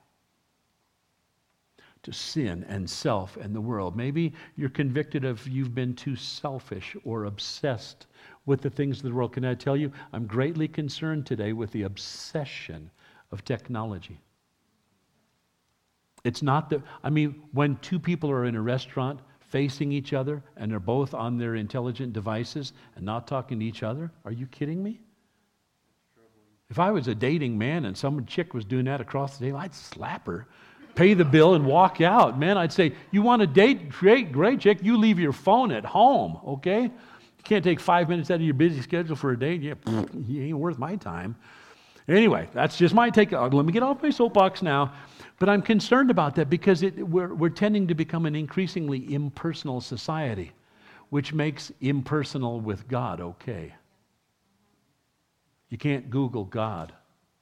To sin and self and the world. Maybe you're convicted of you've been too selfish or obsessed with the things of the world. Can I tell you, I'm greatly concerned today with the obsession of technology. It's not that, I mean, when two people are in a restaurant facing each other and they're both on their intelligent devices and not talking to each other? Are you kidding me? If I was a dating man and some chick was doing that across the table, I'd slap her, pay the bill, and walk out. Man, I'd say, you want to date? Great, great chick. You leave your phone at home, okay? You can't take five minutes out of your busy schedule for a date. Yeah, you ain't worth my time. Anyway, that's just my take. Let me get off my soapbox now. But I'm concerned about that because it, we're, we're tending to become an increasingly impersonal society, which makes impersonal with God okay. You can't Google God.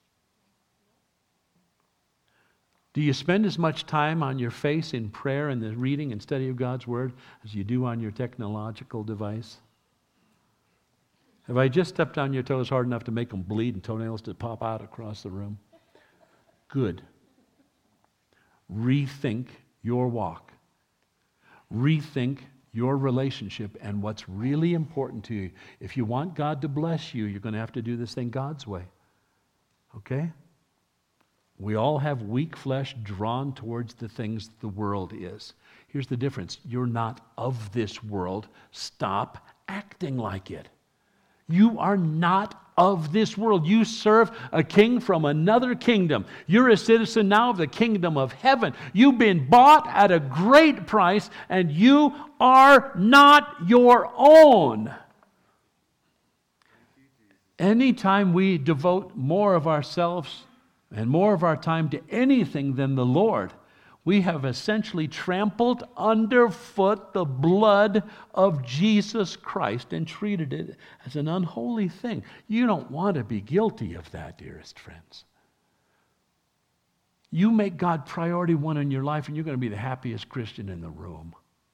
Do you spend as much time on your face in prayer and the reading and study of God's Word as you do on your technological device? Have I just stepped on your toes hard enough to make them bleed and toenails to pop out across the room? Good. Rethink your walk. Rethink your relationship and what's really important to you. If you want God to bless you, you're going to have to do this thing God's way. Okay? We all have weak flesh drawn towards the things the world is. Here's the difference. You're not of this world. Stop acting like it. You are not of this world. You serve a king from another kingdom. You're a citizen now of the kingdom of heaven. You've been bought at a great price, and you are not your own. Anytime we devote more of ourselves and more of our time to anything than the Lord, we have essentially trampled underfoot the blood of Jesus Christ and treated it as an unholy thing. You don't want to be guilty of that, dearest friends. You make God priority one in your life and you're going to be the happiest Christian in the room.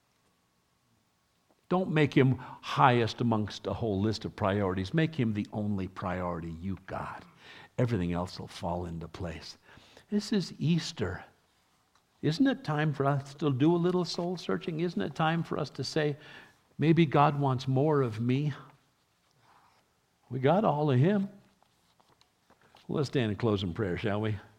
Don't make him highest amongst a whole list of priorities. Make him the only priority you got. Everything else will fall into place. This is Easter. Isn't it time for us to do a little soul searching? Isn't it time for us to say, maybe God wants more of me? We got all of him. Let's stand and close in prayer, shall we?